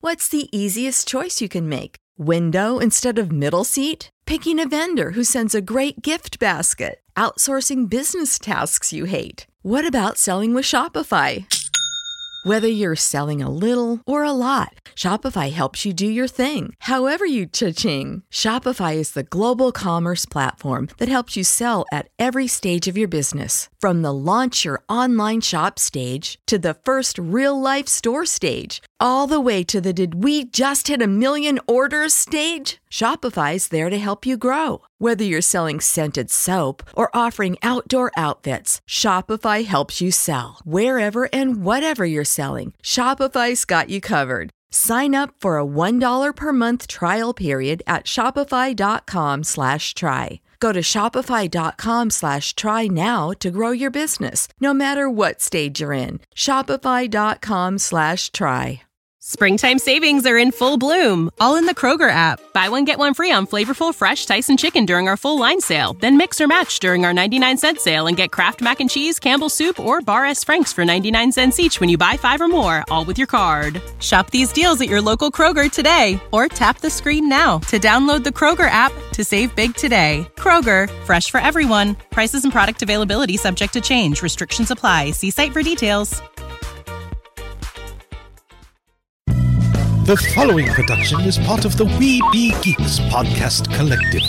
What's the easiest choice you can make? Window instead of middle seat? Picking a vendor who sends a great gift basket? Outsourcing business tasks you hate? What about selling with Shopify? Whether you're selling a little or a lot, Shopify helps you do your thing, however you cha-ching. Shopify is the global commerce platform that helps you sell at every stage of your business. From the launch your online shop stage to the first real-life store stage, all the way to the did we just hit a million orders stage. Shopify's there to help you grow. Whether you're selling scented soap or offering outdoor outfits, Shopify helps you sell. Wherever and whatever you're selling, Shopify's got you covered. Sign up for a $1 per month trial period at shopify.com/try. Go to shopify.com/try now to grow your business, no matter what stage you're in. Shopify.com/try. Springtime savings are in full bloom, all in the Kroger app. Buy one, get one free on flavorful fresh Tyson chicken during our full line sale. Then mix or match during our 99-cent sale and get Kraft Mac and Cheese, Campbell's Soup, or Bar S. Frank's for 99 cents each when you buy 5 or more, all with your card. Shop these deals at your local Kroger today, or tap the screen now to download the Kroger app to save big today. Kroger, fresh for everyone. Prices and product availability subject to change. Restrictions apply. See site for details. The following production is part of the We Be Geeks podcast collective.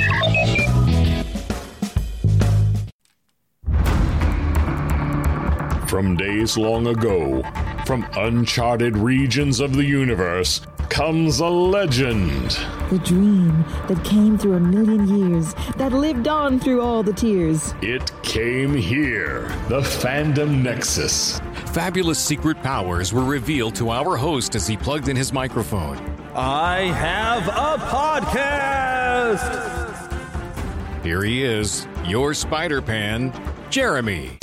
From days long ago, from uncharted regions of the universe, comes a legend. The dream that came through a million years, that lived on through all the tears. It came here, the Fandom Nexus. Fabulous secret powers were revealed to our host as he plugged in his microphone. I have a podcast! Here he is, your Spider-Pan, Jeremy.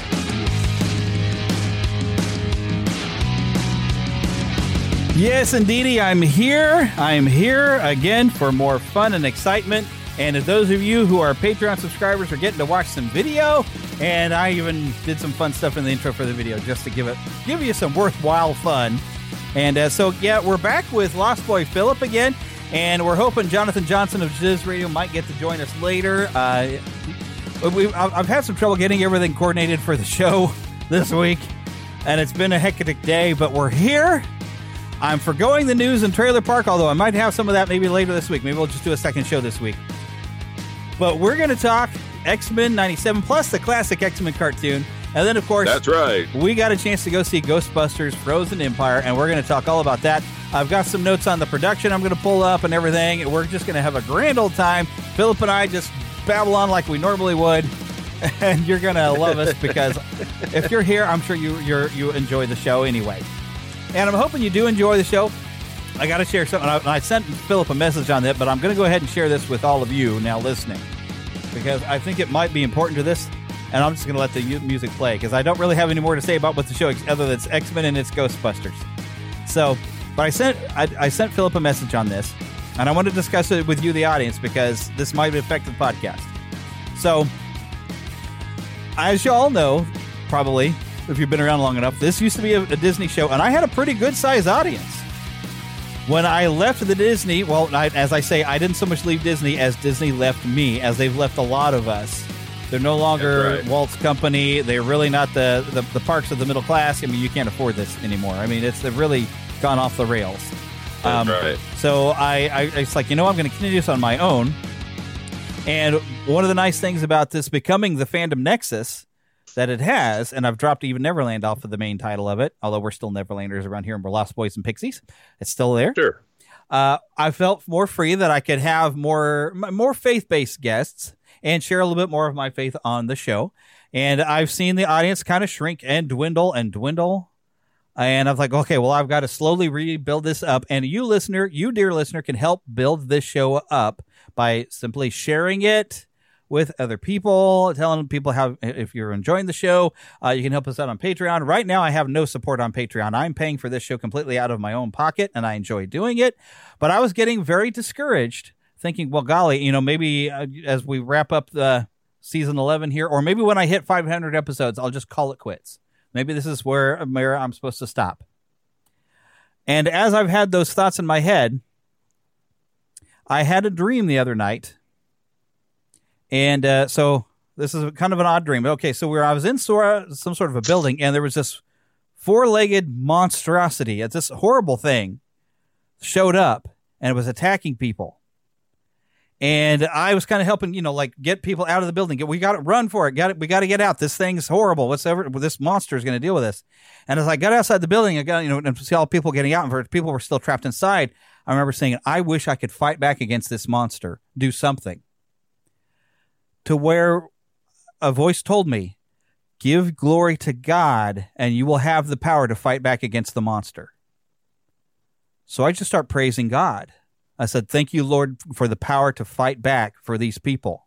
Yes, indeedy, I'm here. I'm here again for more fun and excitement. And if those of you who are Patreon subscribers are getting to watch some video, and I even did some fun stuff in the intro for the video just to give you some worthwhile fun. And so we're back with Lost Boy Philip again, and we're hoping Jonathan Johnson of Ziz Radio might get to join us later. I've had some trouble getting everything coordinated for the show this week, and it's been a hectic day, but we're here. I'm forgoing the news and Trailer Park, although I might have some of that maybe later this week. Maybe we'll just do a second show this week. But we're going to talk X-Men 97 plus the classic X-Men cartoon. And then, of course, that's right, we got a chance to go see Ghostbusters Frozen Empire, and we're going to talk all about that. I've got some notes on the production I'm going to pull up and everything. We're just going to have a grand old time. Philip and I just babble on like we normally would, and you're going to love us because if you're here, I'm sure you enjoy the show anyway. And I'm hoping you do enjoy the show. I got to share something. I sent Philip a message on that, but I'm going to go ahead and share this with all of you now listening because I think it might be important to this, and I'm just going to let the music play because I don't really have any more to say about what the show is other than it's X-Men and it's Ghostbusters. So, but I sent Philip a message on this, and I want to discuss it with you, the audience, because this might affect the podcast. So, as you all know, probably, if you've been around long enough, this used to be a Disney show, and I had a pretty good-sized audience. When I left the Disney, as I say, I didn't so much leave Disney as Disney left me, as they've left a lot of us. They're no longer Walt's company. They're really not the parks of the middle class. I mean, you can't afford this anymore. I mean, they've really gone off the rails. That's right. So it's like, I'm going to continue this on my own. And one of the nice things about this becoming the Fandom Nexus that it has, and I've dropped Even Neverland off of the main title of it, although we're still Neverlanders around here and we're Lost Boys and Pixies. It's still there. Sure. I felt more free that I could have more faith-based guests and share a little bit more of my faith on the show. And I've seen the audience kind of shrink and dwindle. And I was like, okay, well, I've got to slowly rebuild this up. And you dear listener, can help build this show up by simply sharing it with other people, telling people how, if you're enjoying the show, you can help us out on Patreon. Right now, I have no support on Patreon. I'm paying for this show completely out of my own pocket, and I enjoy doing it. But I was getting very discouraged, thinking, well, golly, maybe as we wrap up the season 11 here, or maybe when I hit 500 episodes, I'll just call it quits. Maybe this is where I'm supposed to stop. And as I've had those thoughts in my head, I had a dream the other night. And so this is kind of an odd dream. Okay, so I was in some sort of a building, and there was this 4-legged monstrosity. It's this horrible thing showed up, and it was attacking people. And I was kind of helping, get people out of the building. We got to run for it. We got to get out. This thing's horrible. This monster is going to deal with this. And as I got outside the building, I got, and see all people getting out, and people were still trapped inside. I remember saying, I wish I could fight back against this monster, do something. To where a voice told me, give glory to God, and you will have the power to fight back against the monster. So I just start praising God. I said, thank you, Lord, for the power to fight back for these people.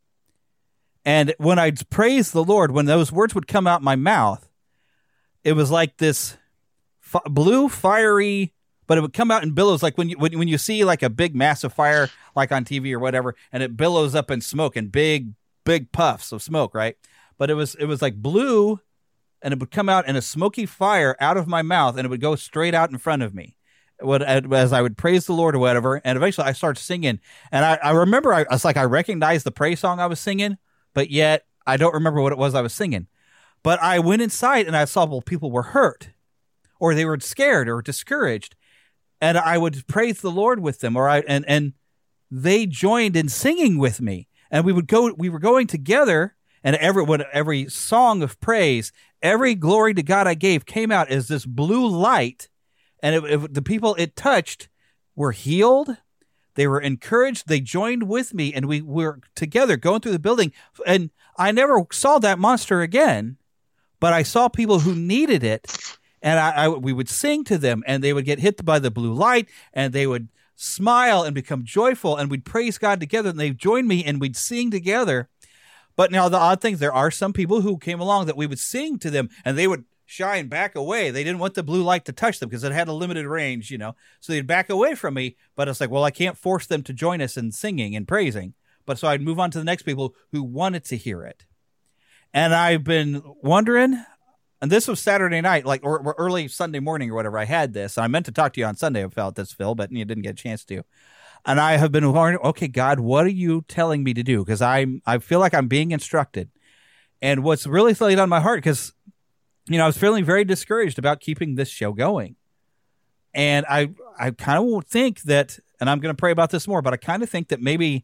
And when I'd praise the Lord, when those words would come out my mouth, it was like this blue, fiery, but it would come out in billows, like when you see like a big massive fire, like on TV or whatever, and it billows up in smoke and big puffs of smoke, right? But it was like blue, and it would come out in a smoky fire out of my mouth, and it would go straight out in front of me. As I would praise the Lord or whatever, and eventually I started singing, and I remember I was like, I recognized the praise song I was singing, but yet I don't remember what it was I was singing. But I went inside and I saw people were hurt, or they were scared or discouraged, and I would praise the Lord with them, and they joined in singing with me, and we were going together, and every song of praise, every glory to God I gave came out as this blue light. And the people it touched were healed. They were encouraged. They joined with me, and we were together going through the building. And I never saw that monster again, but I saw people who needed it, and we would sing to them, and they would get hit by the blue light, and they would smile and become joyful, and we'd praise God together, and they'd join me, and we'd sing together. But now the odd thing, there are some people who came along that we would sing to them, and they would shy and back away. They didn't want the blue light to touch them because it had a limited range, so they'd back away from me. But it's like, well, I can't force them to join us in singing and praising. But so I'd move on to the next people who wanted to hear it. And I've been wondering, and this was Saturday night, or early Sunday morning or whatever, I had this. And I meant to talk to you on Sunday about this, Phil, but you didn't get a chance to. And I have been wondering, okay, God, what are you telling me to do? Because I feel like I'm being instructed. And what's really laid on my heart, because I was feeling very discouraged about keeping this show going. And I kind of think that, and I'm going to pray about this more, but I kind of think that maybe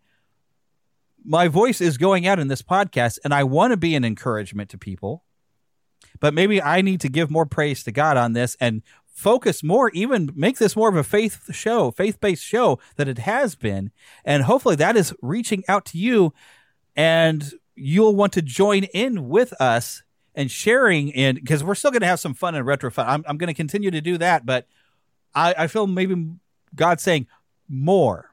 my voice is going out in this podcast, and I want to be an encouragement to people. But maybe I need to give more praise to God on this and focus more, even make this more of a faith-based show that it has been. And hopefully that is reaching out to you, and you'll want to join in with us and sharing in, because we're still going to have some fun and retro fun. I'm going to continue to do that, but I feel maybe God's saying more,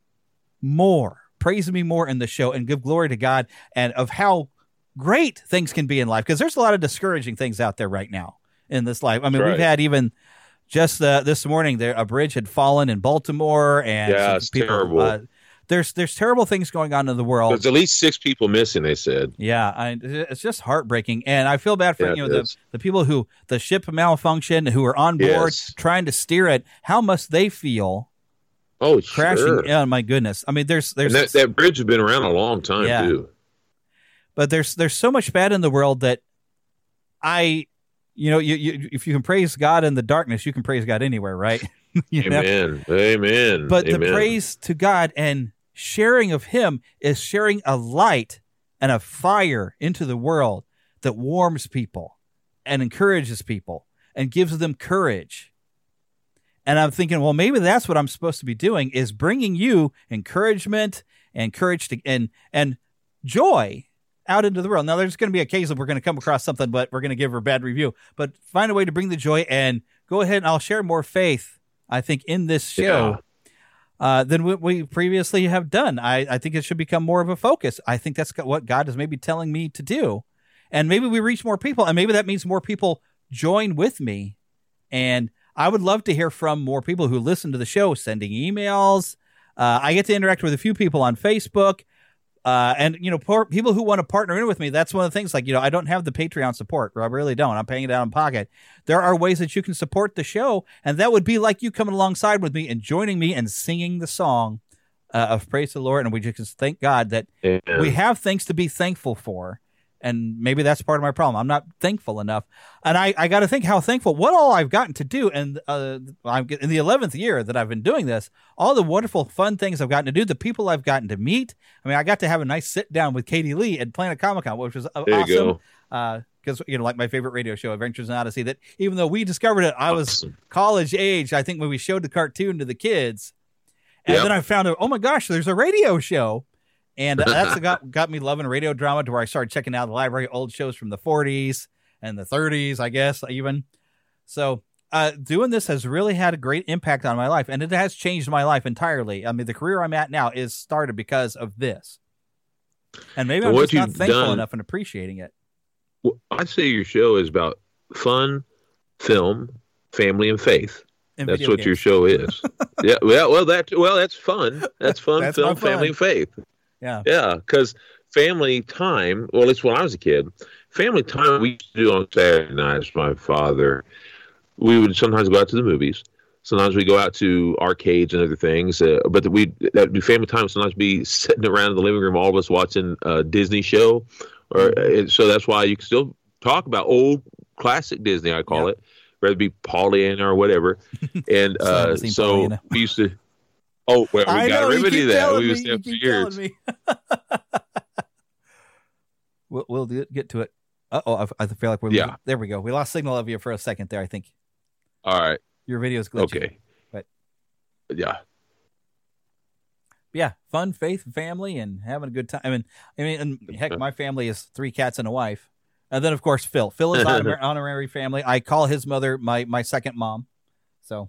praise me more in the show and give glory to God and of how great things can be in life. Because there's a lot of discouraging things out there right now in this life. I mean, We've had even just this morning, a bridge had fallen in Baltimore, and it's terrible. There's terrible things going on in the world. There's at least 6 people missing, they said. Yeah, it's just heartbraiking. And I feel bad for the people who the ship malfunctioned, who are on board trying to steer it. How must they feel? Oh, crashing. Sure. Oh, my goodness. I mean, there's that bridge has been around a long time, too. But there's so much bad in the world that you if you can praise God in the darkness, you can praise God anywhere, right? Amen. Amen. But the praise to God and sharing of Him is sharing a light and a fire into the world that warms people and encourages people and gives them courage. And I'm thinking, well, maybe that's what I'm supposed to be doing, is bringing you encouragement and courage and joy out into the world. Now, there's going to be a case that we're going to come across something, but we're going to give her a bad review. But find a way to bring the joy, and go ahead and I'll share more faith, I think, in this show than what we previously have done. I think it should become more of a focus. I think that's what God is maybe telling me to do. And maybe we reach more people, and maybe that means more people join with me. And I would love to hear from more people who listen to the show, sending emails. I get to interact with a few people on Facebook. And, people who want to partner in with me, that's one of the things, like, I don't have the Patreon support. I really don't. I'm paying it out of pocket. There are ways that you can support the show, and that would be like you coming alongside with me and joining me and singing the song of praise to the Lord. And we just thank God that we have things to be thankful for. And maybe that's part of my problem. I'm not thankful enough. And I got to think how thankful, what all I've gotten to do. And I'm in the 11th year that I've been doing this, all the wonderful, fun things I've gotten to do, the people I've gotten to meet. I mean, I got to have a nice sit down with Katie Lee at Planet Comic-Con, which was awesome. Because, like my favorite radio show, Adventures in Odyssey, that even though we discovered it, I was college age, I think, when we showed the cartoon to the kids. And then I found out, oh my gosh, there's a radio show. And that's got me loving radio drama, to where I started checking out the library, old shows from the 40s and the 30s, I guess, even. So doing this has really had a great impact on my life, and it has changed my life entirely. I mean, the career I'm at now is started because of this. And maybe I'm just not thankful enough and appreciating it. Well, I'd say your show is about fun, film, family, and faith. That's what your show is. Yeah. Well, that's fun. That's fun, that's film, family, and faith. Yeah, because family time, well, at least when I was a kid, family time we used to do on Saturday nights. My father, we would sometimes go out to the movies. Sometimes we go out to arcades and other things. But that would be family time. Sometimes be sitting around in the living room, all of us watching a Disney show. So that's why you can still talk about old classic Disney, I call it, whether it be Pollyanna or whatever. And so we used to. Oh, well, we got to remedy that. We used to have for years. We'll get to it. I feel like we're there we go. We lost signal of you for a second there, I think. All right. Your video's glitchy. Okay. But yeah, fun, faith, family, and having a good time. I mean, and heck, my family is 3 cats and a wife. And then, of course, Phil. Phil is honorary family. I call his mother my second mom. So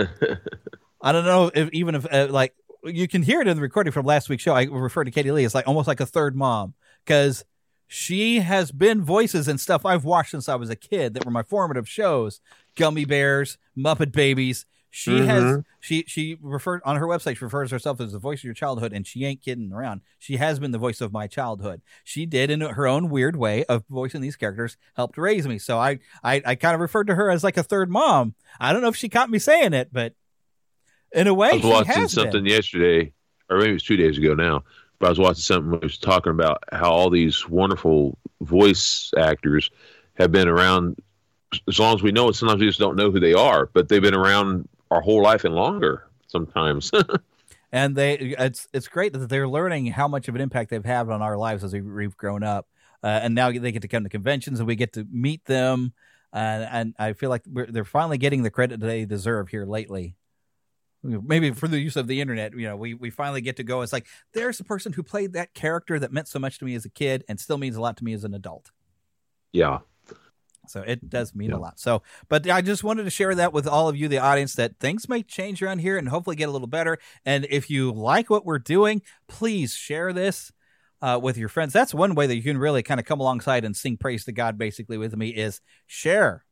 I don't know if like you can hear it in the recording from last week's show. I refer to Katie Lee as like almost like a third mom, because she has been voices and stuff I've watched since I was a kid that were my formative shows. Gummy Bears, Muppet Babies. She has she referred on her website. She refers herself as the voice of your childhood, and she ain't kidding around. She has been the voice of my childhood. She did, in her own weird way of voicing these characters, helped raise me. So I kind of referred to her as like a third mom. I don't know if she caught me saying it, but in a way, I was watching something yesterday, or maybe it was 2 days ago now. But I was watching something where it was talking about how all these wonderful voice actors have been around as long as we know it. Sometimes we just don't know who they are, but they've been around our whole life and longer sometimes. And it's great that they're learning how much of an impact they've had on our lives as we've grown up. And now they get to come to conventions and we get to meet them. And I feel like they're finally getting the credit they deserve here lately. Maybe for the use of the internet, we finally get to go. It's like, there's a person who played that character that meant so much to me as a kid and still means a lot to me as an adult. Yeah. So it does mean a lot. So, but I just wanted to share that with all of you, the audience, that things may change around here and hopefully get a little better. And if you like what we're doing, please share this with your friends. That's one way that you can really kind of come alongside and sing praise to God basically with me, is share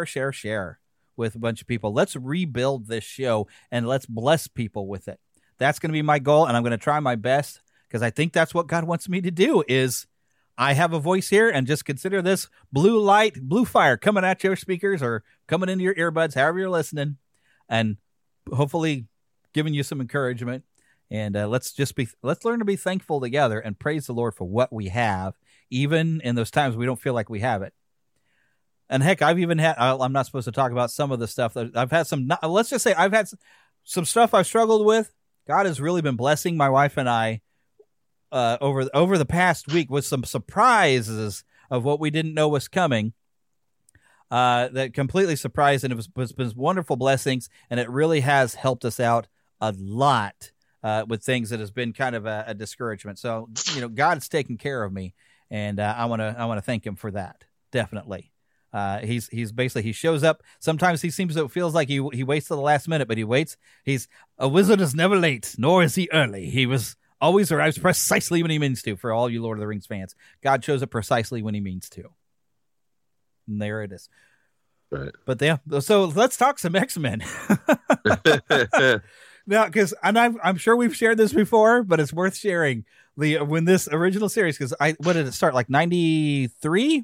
with a bunch of people. Let's rebuild this show and let's bless people with it. That's going to be my goal, and I'm going to try my best, because I think that's what God wants me to do. Is I have a voice here, and just consider this blue light, blue fire coming at your speakers or coming into your earbuds, however you're listening, and hopefully giving you some encouragement. And let's learn to be thankful together and praise the Lord for what we have, even in those times we don't feel like we have it. And heck, I've even had, I'm not supposed to talk about some of the stuff that I've had let's just say I've had some stuff I've struggled with. God has really been blessing my wife and I over the past week with some surprises of what we didn't know was coming. That completely surprised, and it was wonderful blessings, and it really has helped us out a lot with things that has been kind of a discouragement. So, God's taken care of me, and I want to thank Him for that. Definitely. He's basically, he shows up. Sometimes it feels like he waits till the last minute, but he waits. A wizard is never late, nor is he early. He always arrives precisely when he means to. For all you Lord of the Rings fans, God shows up precisely when he means to. And there it is. Right. But yeah, so let's talk some X-Men. Now, I'm sure we've shared this before, but it's worth sharing. when this original series, because what did it start, like 93?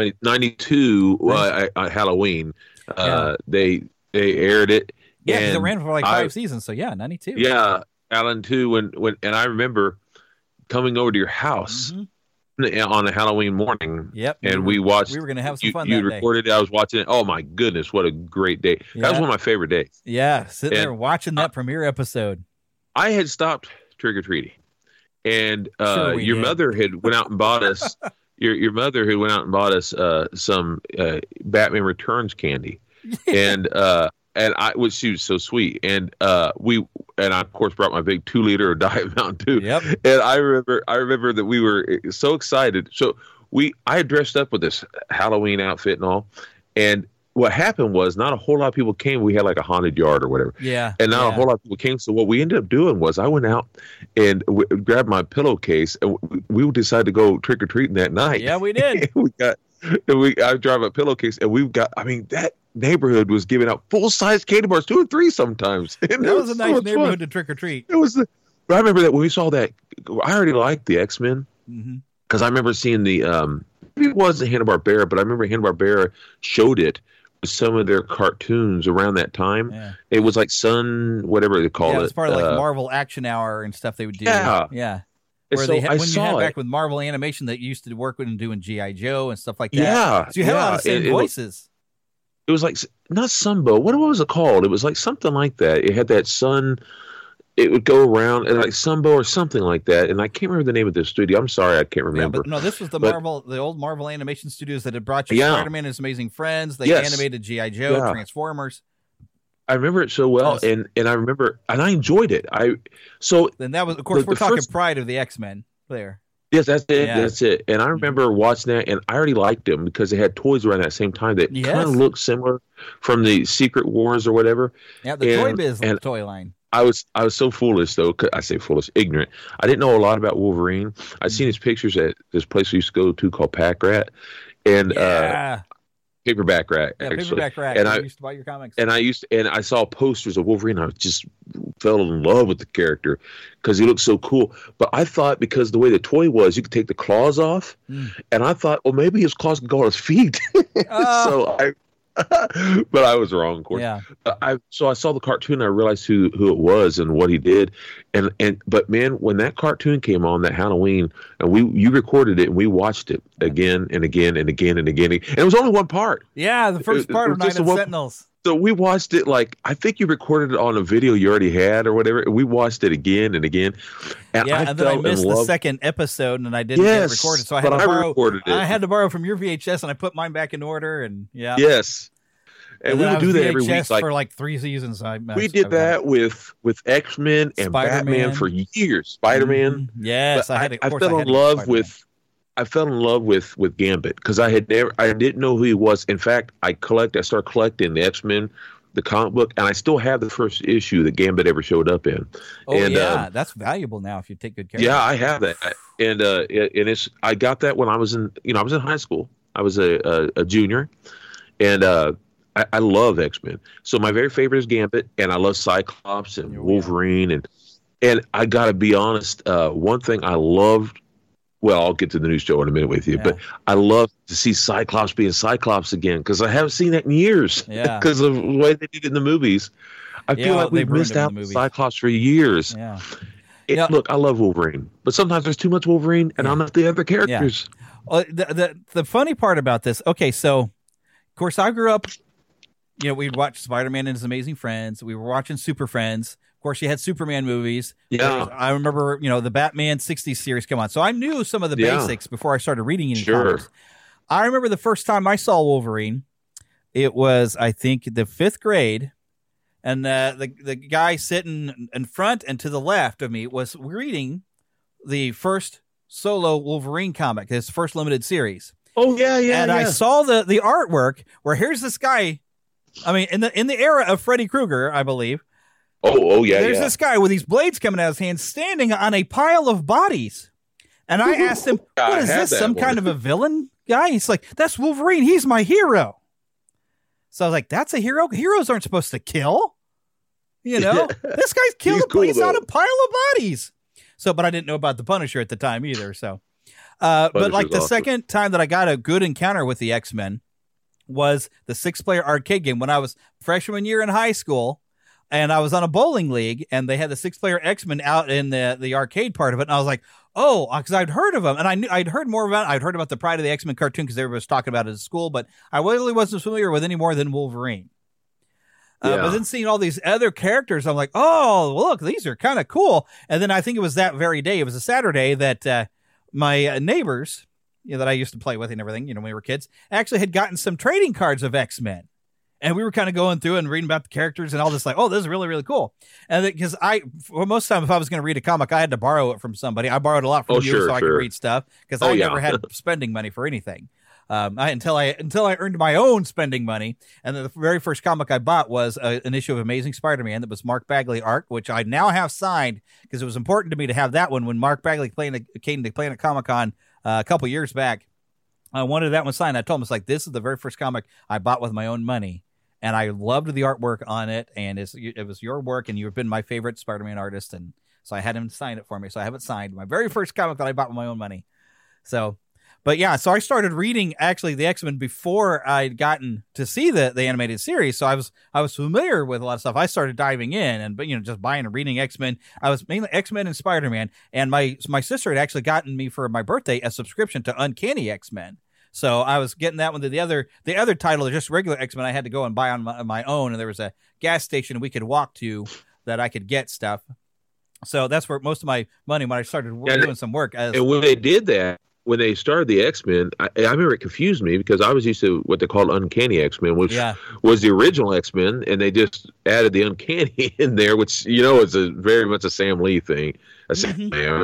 92, Halloween. They aired it. Yeah, because it ran for like 5 seasons. So yeah, 92. Yeah, Alan too. When and I remember coming over to your house on a Halloween morning. Yep. And we watched. We were going to have some fun. You recorded it. I was watching it. Oh my goodness, what a great day! Yeah. That was one of my favorite days. Yeah, sitting there watching that premiere episode. I had stopped trick or treating, and your mother had went out and bought us. Your mother had went out and bought us some Batman Returns candy, and she was so sweet, and I of course brought my big 2-liter of Diet Mountain Dew. Yep. And I remember that we were so excited. So I had dressed up with this Halloween outfit and all, and what happened was not a whole lot of people came. We had like a haunted yard or whatever. Yeah. And not a whole lot of people came. So what we ended up doing was I went out and grabbed my pillowcase, and we decided to go trick or treating that night. Yeah, we did. I drive a pillowcase, and that neighborhood was giving out full-size candy bars, 2 and 3 sometimes. And that was a nice neighborhood to trick or treat. But I remember that when we saw that, I already liked the X-Men because I remember seeing the maybe it wasn't Hanna-Barbera, but I remember Hanna-Barbera showed it with some of their cartoons around that time. Yeah. It was like whatever they call it. It was part of like Marvel Action Hour and stuff they would do. Yeah. Where you had back with Marvel Animation that used to work with and doing G.I. Joe and stuff like that. Yeah. So you had a lot of same voices. It was like, not Sunbow. What was it called? It was like something like that. It had that sun. It would go around and like Sunbow or something like that. And I can't remember the name of this studio. I'm sorry, I can't remember. Yeah, this was the old Marvel Animation Studios that had brought you Spider-Man and His Amazing Friends. They animated G.I. Joe, Transformers. I remember it so well, and I remember, and I enjoyed it. Then that was, of course, we're talking Pride of the X-Men there. Yes, that's it. Yeah. That's it. And I remember watching that, and I already liked them because they had toys around that same time that kind of looked similar from the Secret Wars or whatever. Yeah, the Toy Biz toy line. I was so foolish though. I say foolish, ignorant. I didn't know a lot about Wolverine. I'd seen his pictures at this place we used to go to called Pack Rat, and Paperback Rat. Yeah, Paperback Rat. And I used to buy your comics. And I saw posters of Wolverine. I just fell in love with the character because he looked so cool. But I thought because the way the toy was, you could take the claws off, and I thought, well, maybe his claws could go on his feet. But I was wrong, of course. Yeah. So I saw the cartoon, and I realized who it was and what he did, but man, when that cartoon came on that Halloween, and you recorded it, and we watched it again and again and again and again, and it was only one part. Yeah, the first part of Night of Sentinels. So we watched it I think you recorded it on a video you already had or whatever. We watched it again and again. And then I missed the second episode and I didn't get it recorded. So I had to borrow from your VHS and I put mine back in order and Yes. And we would do that every week. For like 3 seasons. We did that with X-Men and Batman for years. Spider-Man. Yes. I fell in love with Gambit because I didn't know who he was. In fact, I started collecting the X-Men, the comic book, and I still have the first issue that Gambit ever showed up in. That's valuable now if you take good care. Yeah, I have that, and I got that when I was in high school. I was a junior, and I love X-Men. So my very favorite is Gambit, and I love Cyclops and Wolverine, and I got to be honest, one thing I loved. Well, I'll get to the new show in a minute with you, but I love to see Cyclops being Cyclops again because I haven't seen that in years because of the way they did it in the movies. I feel like we've missed out on Cyclops for years. Yeah. Look, I love Wolverine, but sometimes there's too much Wolverine and I'm not the other characters. Yeah. The funny part about this, okay, so, of course, I grew up, we'd watch Spider-Man and His Amazing Friends. We were watching Super Friends. Of course, you had Superman movies. Yeah. I remember, the Batman 60s series come on. So I knew some of the basics before I started reading any comics. I remember the first time I saw Wolverine, it was, I think, the 5th grade. And the guy sitting in front and to the left of me was reading the first solo Wolverine comic, his first limited series. Oh, yeah. And I saw the artwork where here's this guy, in the era of Freddy Krueger, I believe. Oh, yeah. There's this guy with these blades coming out of his hands standing on a pile of bodies. And I asked him, what is this, some kind of a villain guy? He's like, that's Wolverine. He's my hero. So I was like, that's a hero? Heroes aren't supposed to kill. This guy's killed. He's on a pile of bodies. So, but I didn't know about the Punisher at the time either. So, but like the second time that I got a good encounter with the X-Men was the 6-player arcade game when I was freshman year in high school, and I was on a bowling league, and they had the 6-player X-Men out in the arcade part of it, and I was like, oh, because I'd heard of them, and I'd heard more about it. I'd heard about the Pride of the X-Men cartoon because everybody was talking about it at school, but I really wasn't familiar with any more than Wolverine. But then seeing all these other characters, I'm like, oh, look, these are kind of cool. And then I think it was that very day, it was a Saturday, that my neighbors, that I used to play with and everything, when we were kids, actually had gotten some trading cards of X-Men. And we were kind of going through and reading about the characters and all this, like, oh, this is really, really cool. And because most of the time, if I was going to read a comic, I had to borrow it from somebody. I borrowed a lot from you I could read stuff because I never had spending money for anything. Until I earned my own spending money. And the very first comic I bought was an issue of Amazing Spider-Man that was Mark Bagley art, which I now have signed because it was important to me to have that one when Mark Bagley came to Planet Comic-Con a couple years back. I wanted that one signed. I told him, it's like, this is the very first comic I bought with my own money. And I loved the artwork on it. And it was your work, and you've been my favorite Spider-Man artist. And so I had him sign it for me. So I have it signed. My very first comic that I bought with my own money. So... But yeah, so I started reading actually the X-Men before I'd gotten to see the animated series. So I was familiar with a lot of stuff. I started diving in and just buying and reading X-Men. I was mainly X-Men and Spider-Man. And my sister had actually gotten me for my birthday a subscription to Uncanny X-Men. So I was getting that one. The other title, just regular X-Men, I had to go and buy on my own. And there was a gas station we could walk to that I could get stuff. So that's where most of my money, when I started doing some work. And when they did that, when they started the X-Men, I remember it confused me because I was used to what they called Uncanny X-Men, which was the original X-Men, and they just added the Uncanny in there, which, is very much a Sam Lee thing. The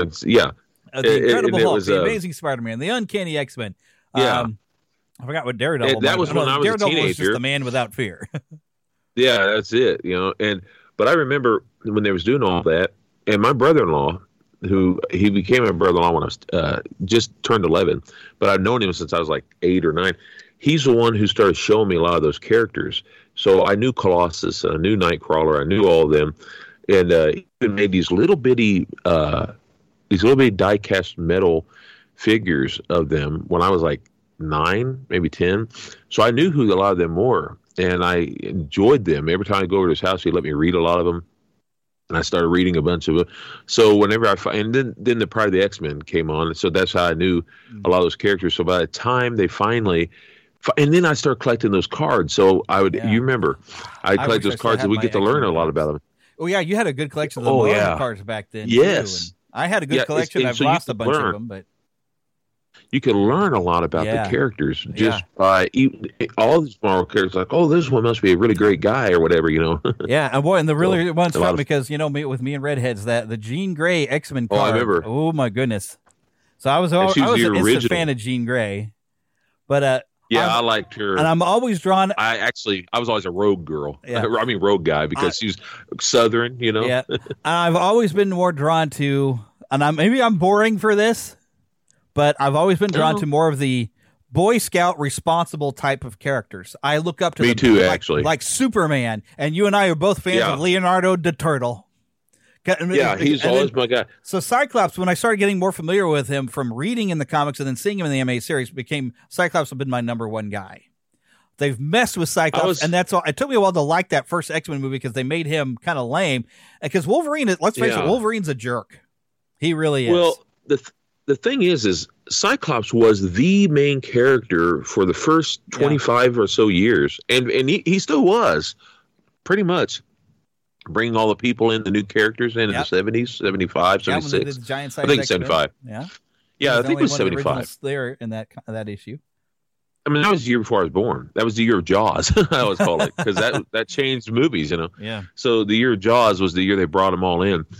Incredible Hulk, the Amazing Spider-Man, the Uncanny X-Men. I forgot what Daredevil was. That was when I was Daredevil a teenager. Was just the man without fear. Yeah, that's it. But I remember when they was doing all that, and my brother-in-law, he became my brother-in-law when I was just turned 11, but I've known him since I was like 8 or 9. He's the one who started showing me a lot of those characters. So I knew Colossus, I knew Nightcrawler, I knew all of them, and he made these little bitty die-cast metal figures of them when I was like 9, maybe 10. So I knew who a lot of them were, and I enjoyed them. Every time I go over to his house, he'd let me read a lot of them. And I started reading a bunch of it. So whenever and then the Pride of the X-Men came on. And so that's how I knew a lot of those characters. So by the time they finally, and then I started collecting those cards. So you remember, I collect those cards and we get to learn a lot about them. Oh yeah. You had a good collection of the Marvel cards back then. Yes. Too. I had a good collection. I've lost a bunch of them, but you can learn a lot about the characters just by all these Marvel characters. Like, oh, this one must be a really great guy or whatever, Yeah, and boy, and the really one's fun because with me and Redheads, the Jean Grey X-Men card. Oh, I remember. Oh my goodness! So I was an instant fan of Jean Grey, but I liked her, and I'm always drawn. I was always a rogue girl. Yeah. I mean, rogue guy because she's Southern, Yeah, I've always been more drawn to, and maybe I'm boring for this. But I've always been drawn to more of the Boy Scout responsible type of characters. I look up to Me too, actually. Like Superman, and you and I are both fans of Leonardo the Turtle. Yeah, he's always my guy. So Cyclops, when I started getting more familiar with him from reading in the comics and then seeing him in the animated series, Cyclops have been my number one guy. They've messed with Cyclops, and that's all. It took me a while to like that first X-Men movie because they made him kind of lame. Because Wolverine, let's face it, Wolverine's a jerk. He really is. Well, the thing is Cyclops was the main character for the first 25 or so years. And he still was, pretty much. Bringing all the people in, the new characters in the 70s, 75, 76. I think 75. Yeah. Yeah, I think it was 75. There in that issue. I mean, that was the year before I was born. That was the year of Jaws, I always call it, because that changed movies, Yeah. So the year of Jaws was the year they brought them all in.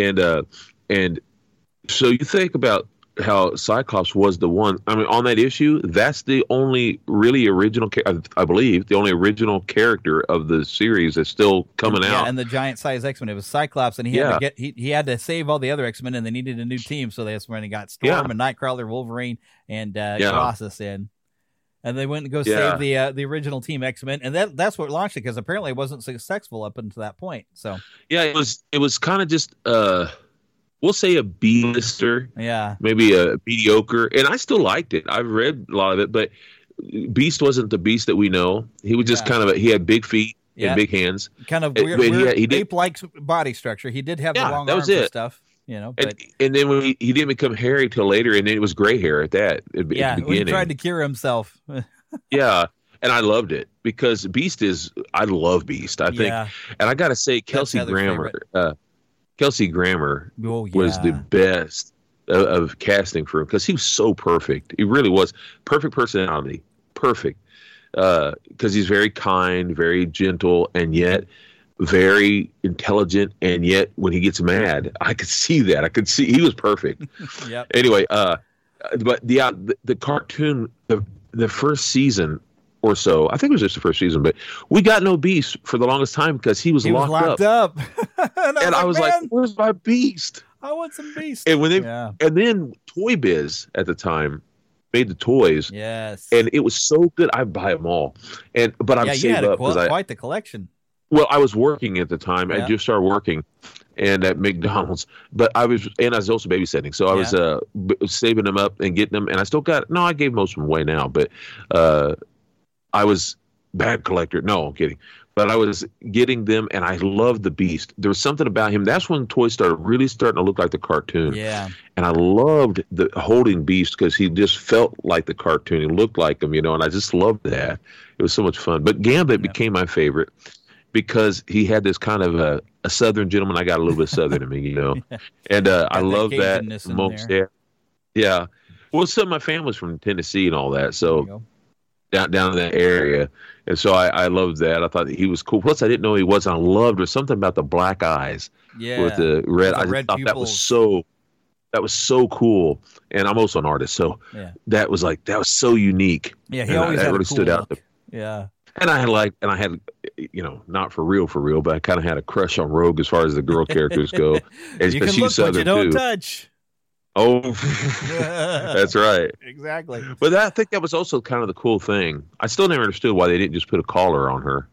And so you think about how Cyclops was the one. I mean, on that issue, that's the only really original, I believe, the only original character of the series that's still coming out. And the giant size X-Men, it was Cyclops, and he had to save all the other X-Men, and they needed a new team, so that's when he got Storm and Nightcrawler, Wolverine, and Colossus in. And they went to go save the original team X-Men, and that's what launched it, because apparently it wasn't successful up until that point. So it was kind of just we'll say a B-lister. Yeah. Maybe a mediocre. And I still liked it. I've read a lot of it, but Beast wasn't the Beast that we know. He was just kind of he had big feet and big hands. Kind of weird ape-like body structure. He did have the long arms and stuff. But, and then when he didn't become hairy till later, and then it was gray hair at that. At the beginning. When he tried to cure himself. Yeah. And I loved it because I love Beast. I think, and I got to say, Kelsey Grammer was the best of casting for him because he was so perfect. He really was perfect personality, perfect. Because he's very kind, very gentle, and yet very intelligent. And yet, when he gets mad, I could see that. I could see he was perfect. Yep. Anyway, but the cartoon, the first season or so, I think it was just the first season, but we got no Beast for the longest time because he was locked up. and I was like, "Where's my Beast? I want some Beast." And and then Toy Biz at the time made the toys. Yes. And it was so good. I'd buy them all. But I'm saved up because quite the collection. Well, I was working at the time. I just started working and at McDonald's, but I was also babysitting. So I was saving them up and getting them. And I still I gave most of them away now, but I was bad collector. No, I'm kidding. But I was getting them, and I loved the Beast. There was something about him. That's when toys started to look like the cartoon. Yeah. And I loved the holding Beast because he just felt like the cartoon. He looked like him, and I just loved that. It was so much fun. But Gambit became my favorite because he had this kind of a Southern gentleman. I got a little bit Southern in me, And I love that. Yeah. Well, some of my family's from Tennessee and all that, so down in that area. And so I loved that. I thought that he was cool. Plus, I didn't know he was. I loved something about the black eyes with the red. I thought that was so cool. And I'm also an artist, so that was so unique. Yeah, he always had really stood out. Yeah. And I had not for real, but I kind of had a crush on Rogue as far as the girl characters go. You can look, but you don't touch. Oh, that's right. Exactly. But I think that was also kind of the cool thing. I still never understood why they didn't just put a collar on her.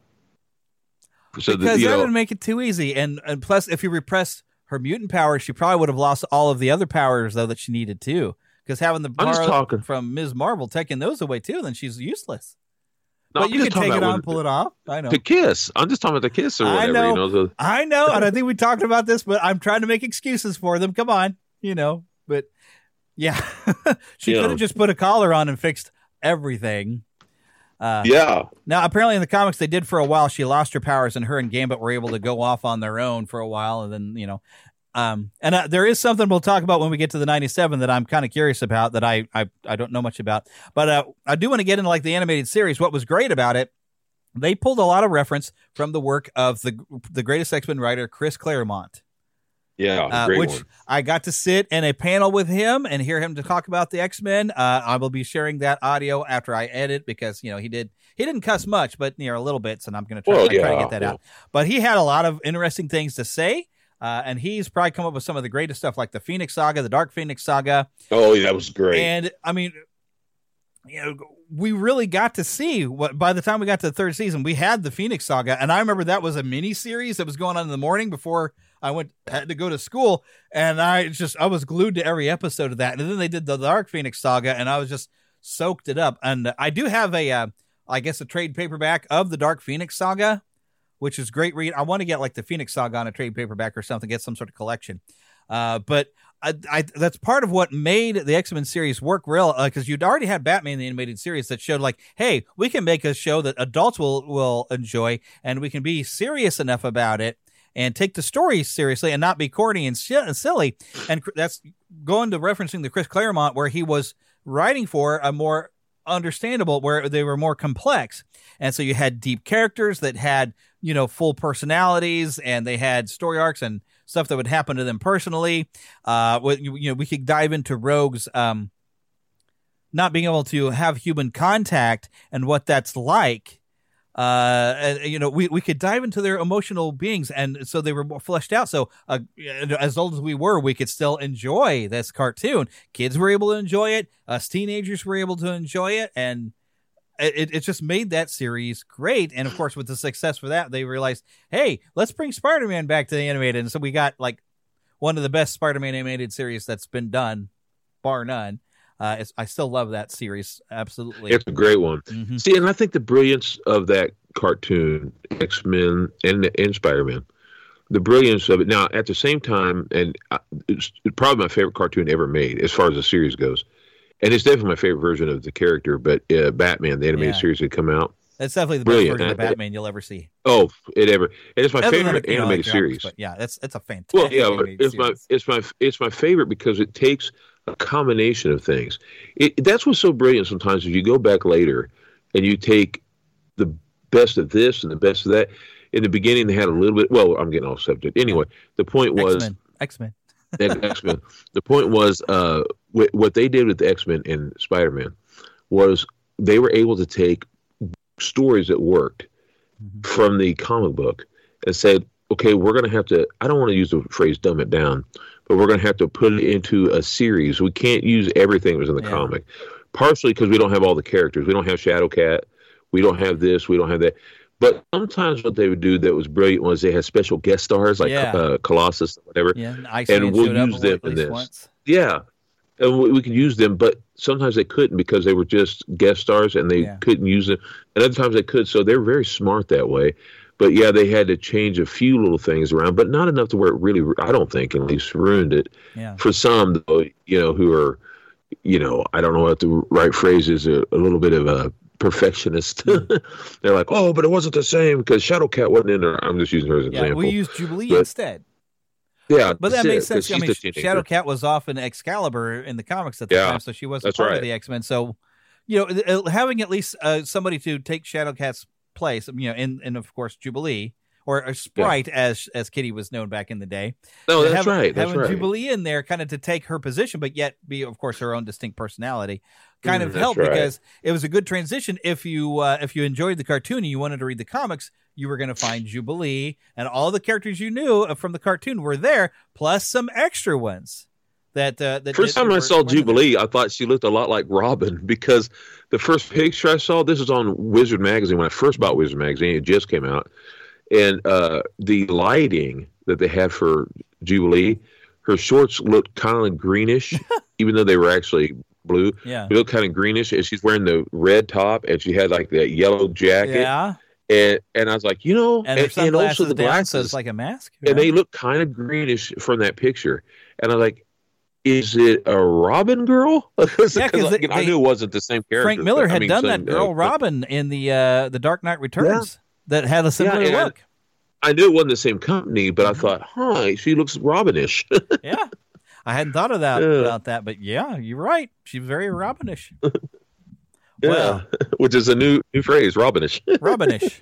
So because that would make it too easy. And plus, if you repressed her mutant powers, she probably would have lost all of the other powers, though, that she needed, too. Because having the from Ms. Marvel taking those away, too, then she's useless. No, but you can take it on, pull it off. I know. To kiss. I'm just talking about the kiss or whatever. I know. And I think we talked about this, but I'm trying to make excuses for them. Come on. But yeah, she could have just put a collar on and fixed everything. Now, apparently in the comics, they did for a while. She lost her powers and her and Gambit were able to go off on their own for a while. And then, there is something we'll talk about when we get to the 97 that I'm kind of curious about that I don't know much about. But I do want to get into the animated series. What was great about it, they pulled a lot of reference from the work of the greatest X-Men writer, Chris Claremont. Yeah, which one. I got to sit in a panel with him and hear him to talk about the X-Men. I will be sharing that audio after I edit because he didn't cuss much, but a little bit, so I'm going to try to get that out. But he had a lot of interesting things to say, and he's probably come up with some of the greatest stuff, like the Phoenix Saga, the Dark Phoenix Saga. Oh, yeah, that was great. And I mean, we really got to see what. By the time we got to the third season, we had the Phoenix Saga, and I remember that was a mini series that was going on in the morning before I had to go to school, and I was glued to every episode of that. And then they did the Dark Phoenix Saga, and I was just soaked it up. And I do have a trade paperback of the Dark Phoenix Saga, which is great read. I want to get the Phoenix Saga on a trade paperback or something, get some sort of collection. But that's part of what made the X-Men series work real, because you'd already had Batman the animated series that showed hey, we can make a show that adults will enjoy, and we can be serious enough about it and take the story seriously and not be corny and silly. And that's going to referencing the Chris Claremont, where he was writing for a more understandable, where they were more complex. And so you had deep characters that had, full personalities, and they had story arcs and stuff that would happen to them personally. We could dive into Rogue's not being able to have human contact and what that's like. We could dive into their emotional beings, and so they were more fleshed out. So as old as we were, we could still enjoy this cartoon. Kids were able to enjoy it. Us teenagers were able to enjoy it, and it just made that series great. And of course, with the success for that, they realized, hey, let's bring Spider-Man back to the animated. And so we got one of the best Spider-Man animated series that's been done, bar none. I still love that series. Absolutely. It's a great one. Mm-hmm. See, and I think the brilliance of that cartoon, X-Men and Spider-Man, the brilliance of it. Now, at the same time, and it's probably my favorite cartoon ever made as far as the series goes. And it's definitely my favorite version of the character, but Batman, the animated series that come out. That's definitely the best version of Batman you'll ever see. Oh, and it's my favorite animated series. But yeah, it's a fantastic. Well, yeah, it's my favorite because it takes a combination of things. That's what's so brilliant. Sometimes if you go back later and you take the best of this and the best of that. In the beginning, they had a little bit. Well, I'm getting off subject. Anyway, the point was X-Men. X-Men. The point was what they did with the X-Men and Spider-Man was they were able to take stories that worked from the comic book and said, okay, we're going to have to, I don't want to use the phrase dumb it down, but we're going to have to put it into a series. We can't use everything that was in the comic, partially because we don't have all the characters. We don't have Shadowcat. We don't have this. We don't have that. But sometimes what they would do that was brilliant was they had special guest stars like Colossus or whatever. Yeah, and we'll use them in this. Once. Yeah, and we could use them, but sometimes they couldn't because they were just guest stars and they couldn't use them. And other times they could, so they're very smart that way. But yeah, they had to change a few little things around, but not enough to where it really, I don't think, at least ruined it. Yeah. For some, though, who are, I don't know what the right phrase is, a little bit of a perfectionist. They're like, oh, but it wasn't the same because Shadowcat wasn't in there. I'm just using her as an example. We used Jubilee instead. Yeah, but that makes sense. I mean, Shadowcat was often Excalibur in the comics at the time, so she wasn't part of the X-Men. So, having at least somebody to take Shadowcat's place, and of course Jubilee or Sprite as Kitty was known back in the day. No, that's right. Having Jubilee in there, kind of to take her position, but yet be, of course, her own distinct personality. Kind of helped because it was a good transition. If you enjoyed the cartoon and you wanted to read the comics, you were going to find Jubilee and all the characters you knew from the cartoon were there, plus some extra ones. That first time I saw Jubilee, I thought she looked a lot like Robin because the first picture I saw, this was on Wizard Magazine when I first bought Wizard Magazine. It just came out, and the lighting that they had for Jubilee, her shorts looked kind of greenish, even though they were actually blue. Yeah, they looked kind of greenish, and she's wearing the red top, and she had like that yellow jacket. Yeah. And I was like, and also the glasses, so it's like a mask, and they look kind of greenish from that picture. And I was like, is it a Robin girl? Because I knew it wasn't the same character. Frank Miller had done that girl Robin in the Dark Knight Returns that had a similar look. I knew it wasn't the same company, but I thought, she looks Robinish. Yeah. I hadn't thought about that, but yeah, you're right. She's very Robinish. Well, which is a new phrase, Robinish. Robinish.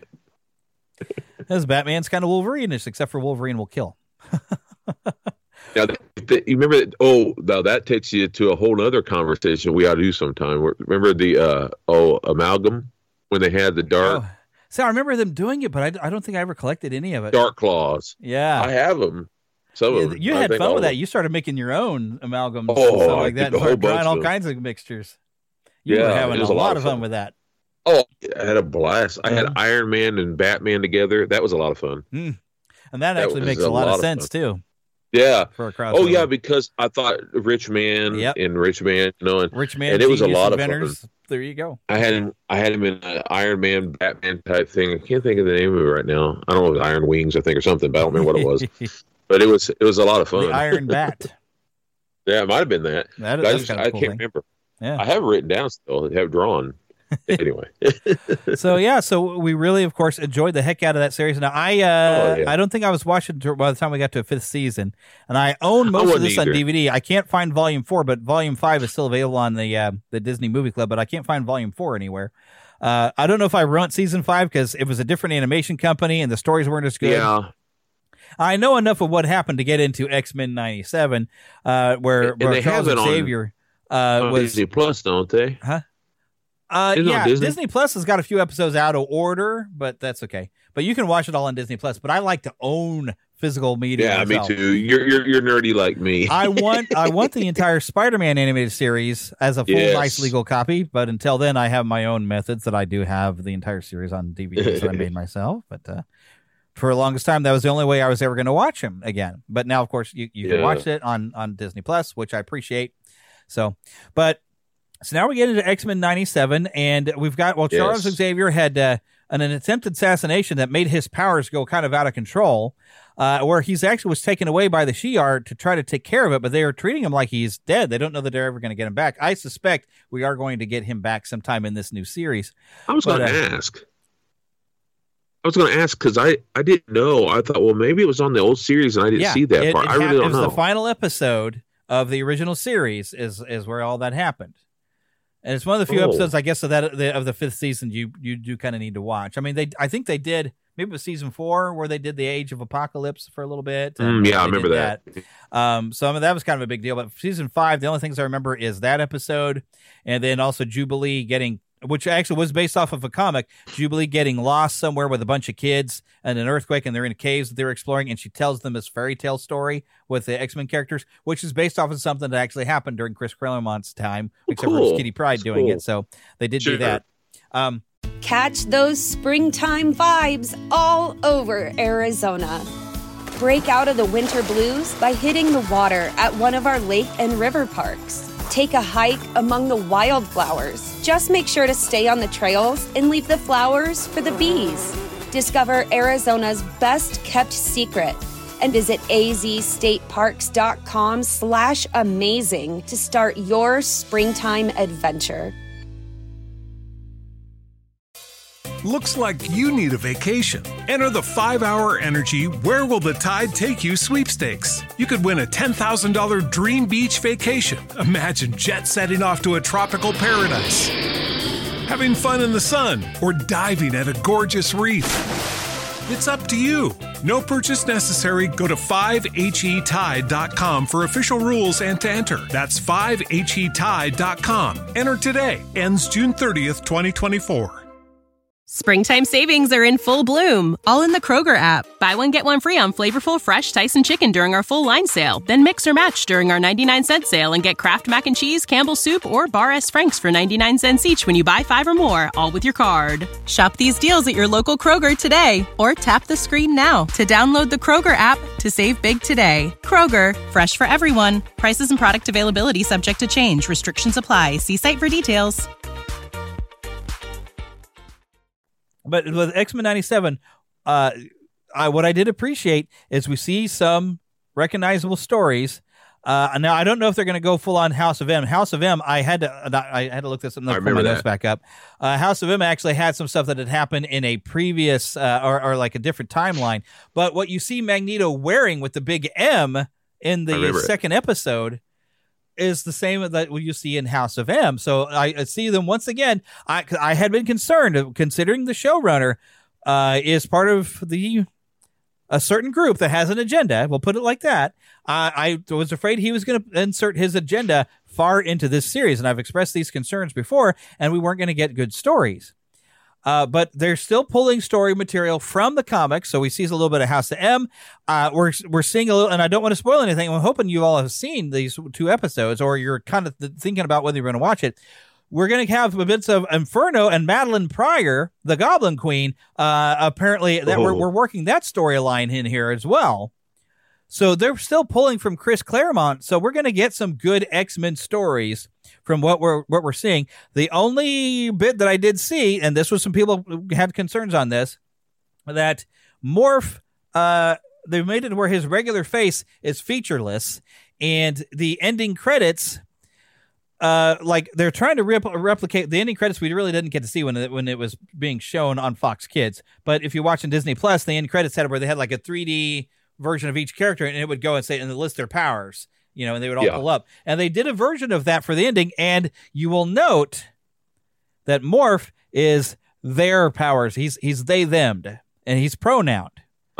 As Batman's kind of Wolverine-ish, except for Wolverine will kill. Now, you remember? Now that takes you to a whole other conversation we ought to do sometime. Remember the Amalgam when they had the dark? I remember them doing it, but I don't think I ever collected any of it. Dark Claws. Yeah, I have them. Some of them. You had fun with that. You started making your own amalgams and stuff like that, and started trying all kinds of mixtures. You were having a lot of fun with that. Oh, I had a blast. I had Iron Man and Batman together. That was a lot of fun. And that actually makes a lot of sense, too. Yeah. For a crossover. Oh, yeah, because I thought Rich Man and Rich Man, Rich Man, and it was a lot of fun. There you go. I had him in an Iron Man, Batman type thing. I can't think of the name of it right now. I don't know if it was Iron Wings, I think, or something, but I don't remember what it was. But it was a lot of fun. The Iron Bat. Yeah, it might have been that. I can't remember. Yeah. I have it written down still. I have it drawn. Anyway. So we really, of course, enjoyed the heck out of that series. Now, I don't think I was watching by the time we got to a 5th season, and I own most of this on DVD. I can't find Volume 4, but Volume 5 is still available on the Disney Movie Club, but I can't find Volume 4 anywhere. I don't know if I rent Season 5 because it was a different animation company and the stories weren't as good. Yeah. I know enough of what happened to get into X-Men 97, where Charles Xavier was Disney Plus, don't they? Huh? Disney Plus has got a few episodes out of order, but that's okay. But you can watch it all on Disney Plus. But I like to own physical media. Yeah, myself. Me too. You're nerdy like me. I want the entire Spider-Man animated series as a full nice legal copy. But until then, I have my own methods that I do have the entire series on DVD that I made myself. But for the longest time, that was the only way I was ever going to watch him again. But now, of course, you can watch it on Disney Plus, which I appreciate. So now we get into X-Men 97, and we've got, Charles Xavier had an attempted assassination that made his powers go kind of out of control, where he's actually was taken away by the Shi'ar to try to take care of it, but they are treating him like he's dead. They don't know that they're ever going to get him back. I suspect we are going to get him back sometime in this new series. I was going to ask because I didn't know. I thought, well, maybe it was on the old series and I didn't see that part. I really don't know. It was the final episode of the original series is where all that happened. And it's one of the few episodes, I guess, of the fifth season you do kind of need to watch. I mean, I think they did, maybe it was season 4 where they did the Age of Apocalypse for a little bit. I remember that. So I mean, that was kind of a big deal. But season 5, the only things I remember is that episode, and then also Jubilee getting, which actually was based off of a comic, Jubilee getting lost somewhere with a bunch of kids and an earthquake, and they're in caves that they're exploring, and she tells them this fairy tale story with the X-Men characters, which is based off of something that actually happened during Chris Claremont's time, except for Kitty Pryde doing it. So they did do that. Catch those springtime vibes all over Arizona. Break out of the winter blues by hitting the water at one of our lake and river parks. Take a hike among the wildflowers. Just make sure to stay on the trails and leave the flowers for the bees. Discover Arizona's best kept secret and visit azstateparks.com/amazing to start your springtime adventure. Looks like you need a vacation. Enter the 5-Hour Energy Where Will the Tide Take You sweepstakes. You could win a $10,000 dream beach vacation. Imagine jet setting off to a tropical paradise, having fun in the sun, or diving at a gorgeous reef. It's up to you. No purchase necessary. Go to 5HETide.com for official rules and to enter. That's 5HETide.com. Enter today. Ends June 30th, 2024. Springtime savings are in full bloom, all in the Kroger app. Buy one, get one free on flavorful, fresh Tyson chicken during our full line sale. Then mix or match during our 99-cent sale and get Kraft Mac and Cheese, Campbell's Soup, or Bar S. Frank's for 99 cents each when you buy 5 or more, all with your card. Shop these deals at your local Kroger today, or tap the screen now to download the Kroger app to save big today. Kroger, fresh for everyone. Prices and product availability subject to change. Restrictions apply. See site for details. But with X-Men 97, what I did appreciate is we see some recognizable stories. Now, I don't know if they're going to go full on House of M. House of M, I had to look this up and pull my notes back up. House of M actually had some stuff that had happened in a previous or like a different timeline. But what you see Magneto wearing with the big M in the second episode is the same that you see in House of M. So I see them once again. I had been concerned, considering the showrunner is part of a certain group that has an agenda. We'll put it like that. I was afraid he was going to insert his agenda far into this series, and I've expressed these concerns before, and we weren't going to get good stories. But they're still pulling story material from the comics, so we see a little bit of House of M. We're seeing a little, and I don't want to spoil anything. I'm hoping you all have seen these 2 episodes, or you're kind of thinking about whether you're going to watch it. We're going to have bits of Inferno and Madeline Pryor, the Goblin Queen. Apparently, that we're working that storyline in here as well. So they're still pulling from Chris Claremont. So we're going to get some good X-Men stories from what we're seeing. The only bit that I did see, and this was some people who had concerns on this, that Morph, they've made it where his regular face is featureless, and the ending credits, like they're trying to replicate the ending credits. We really didn't get to see when it was being shown on Fox Kids. But if you watch on Disney Plus, the end credits had where they had like a 3D version of each character, and it would go and say and list their powers, and they would all pull up. And they did a version of that for the ending, and you will note that Morph is their powers. He's they them'd, and he's pronouned.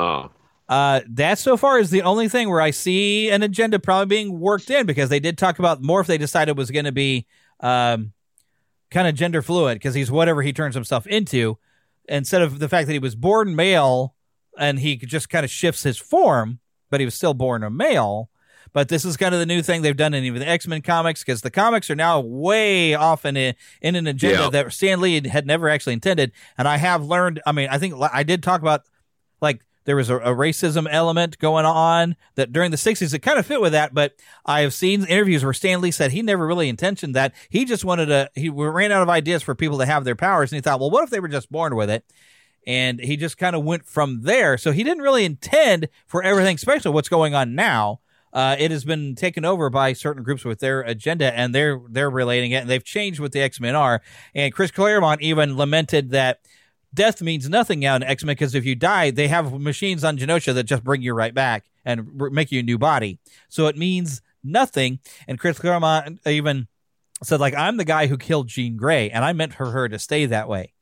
That so far is the only thing where I see an agenda probably being worked in, because they did talk about Morph. They decided was going to be kind of gender fluid, because he's whatever he turns himself into, instead of the fact that he was born male and he just kind of shifts his form, but he was still born a male. But this is kind of the new thing they've done in even the X-Men comics, because the comics are now way off in an agenda that Stan Lee had never actually intended. And I have learned, I mean, I think I did talk about, like, there was a racism element going on that during the 60s. It kind of fit with that, but I have seen interviews where Stan Lee said he never really intentioned that. He just he ran out of ideas for people to have their powers, and he thought, well, what if they were just born with it? And he just kind of went from there. So he didn't really intend for everything, especially what's going on now. It has been taken over by certain groups with their agenda, and they're relating it, and they've changed what the X-Men are. And Chris Claremont even lamented that death means nothing now in X-Men, because if you die, they have machines on Genosha that just bring you right back and make you a new body. So it means nothing. And Chris Claremont even said, like, I'm the guy who killed Jean Grey, and I meant for her to stay that way.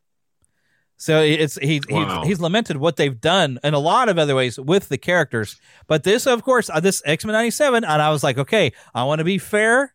So he's lamented what they've done in a lot of other ways with the characters. But this, of course, this X-Men 97, and I was like, okay, I want to be fair.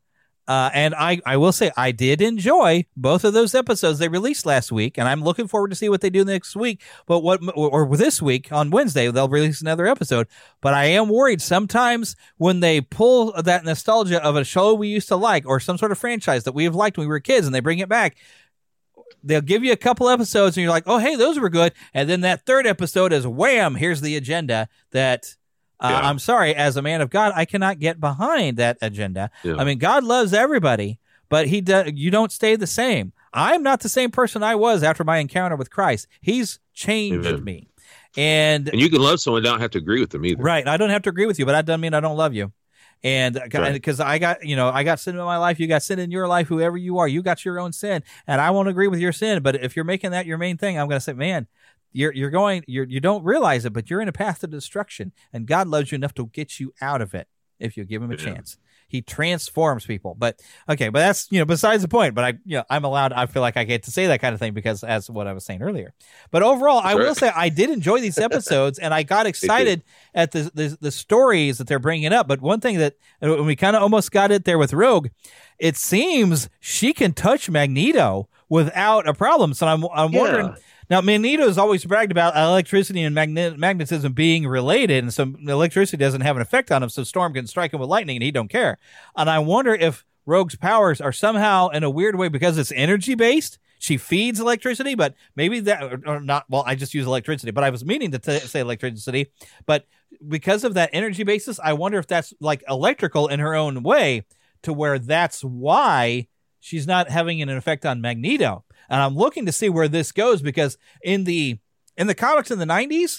And I will say I did enjoy both of those episodes they released last week, and I'm looking forward to see what they do next week. But this week on Wednesday, they'll release another episode. But I am worried sometimes when they pull that nostalgia of a show we used to like or some sort of franchise that we have liked when we were kids and they bring it back. They'll give you a couple episodes and you're like, oh, hey, those were good. And then that third episode is wham, here's the agenda that I'm sorry, as a man of God, I cannot get behind that agenda. Yeah. I mean, God loves everybody, but you don't stay the same. I'm not the same person I was after my encounter with Christ. He's changed me. And you can love someone and not have to agree with them either. Right. I don't have to agree with you, but that doesn't mean I don't love you. And because I got sin in my life, you got sin in your life, whoever you are, you got your own sin, and I won't agree with your sin. But if you're making that your main thing, I'm going to say, man, you don't realize it, but you're in a path to destruction, and God loves you enough to get you out of it if you give him a chance. He transforms people. But that's, besides the point. But I feel like I get to say that kind of thing because as what I was saying earlier. But overall, I will say I did enjoy these episodes and I got excited at the stories that they're bringing up. But one thing that we kind of almost got it there with Rogue, it seems she can touch Magneto without a problem. So I'm wondering. Now, Magneto has always bragged about electricity and magnetism being related, and so electricity doesn't have an effect on him, so Storm can strike him with lightning, and he don't care. And I wonder if Rogue's powers are somehow, in a weird way, because it's energy-based, she feeds electricity, but maybe that, or not, well, I just use electricity, but I was meaning to say electricity, but because of that energy basis, I wonder if that's like electrical in her own way, to where that's why she's not having an effect on Magneto. And I'm looking to see where this goes because in the comics in the 90s,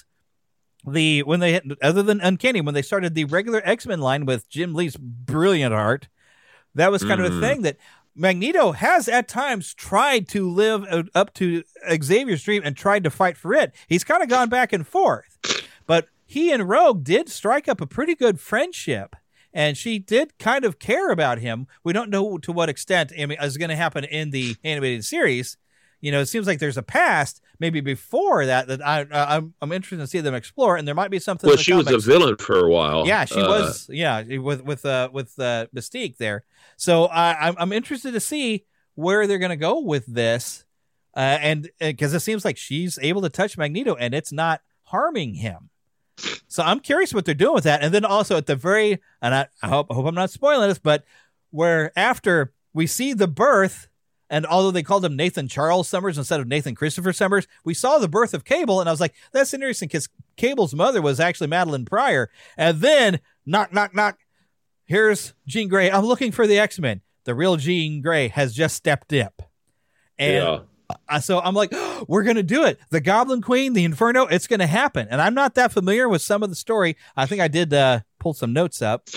when they other than Uncanny, when they started the regular X-Men line with Jim Lee's brilliant art, that was kind of a thing that Magneto has at times tried to live up to Xavier's dream and tried to fight for it. He's kind of gone back and forth, but he and Rogue did strike up a pretty good friendship. And she did kind of care about him. We don't know to what extent is going to happen in the animated series. It seems like there's a past, maybe before that I'm interested to see them explore, and there might be something. Well, she was a villain for a while. Yeah, she was. Yeah, with Mystique there. So I'm interested to see where they're going to go with this, and because it seems like she's able to touch Magneto, and it's not harming him. So I'm curious what they're doing with that. And then also at the very, and I hope I'm not spoiling this, but where after we see the birth, and although they called him Nathan Charles Summers instead of Nathan Christopher Summers, we saw the birth of Cable, and I was like, that's interesting because Cable's mother was actually Madeline Pryor. And then, knock, knock, knock, here's Jean Grey. I'm looking for the X-Men. The real Jean Grey has just stepped up. And so I'm like, oh, we're going to do it. The Goblin Queen, the Inferno, it's going to happen. And I'm not that familiar with some of the story. I think I did pull some notes up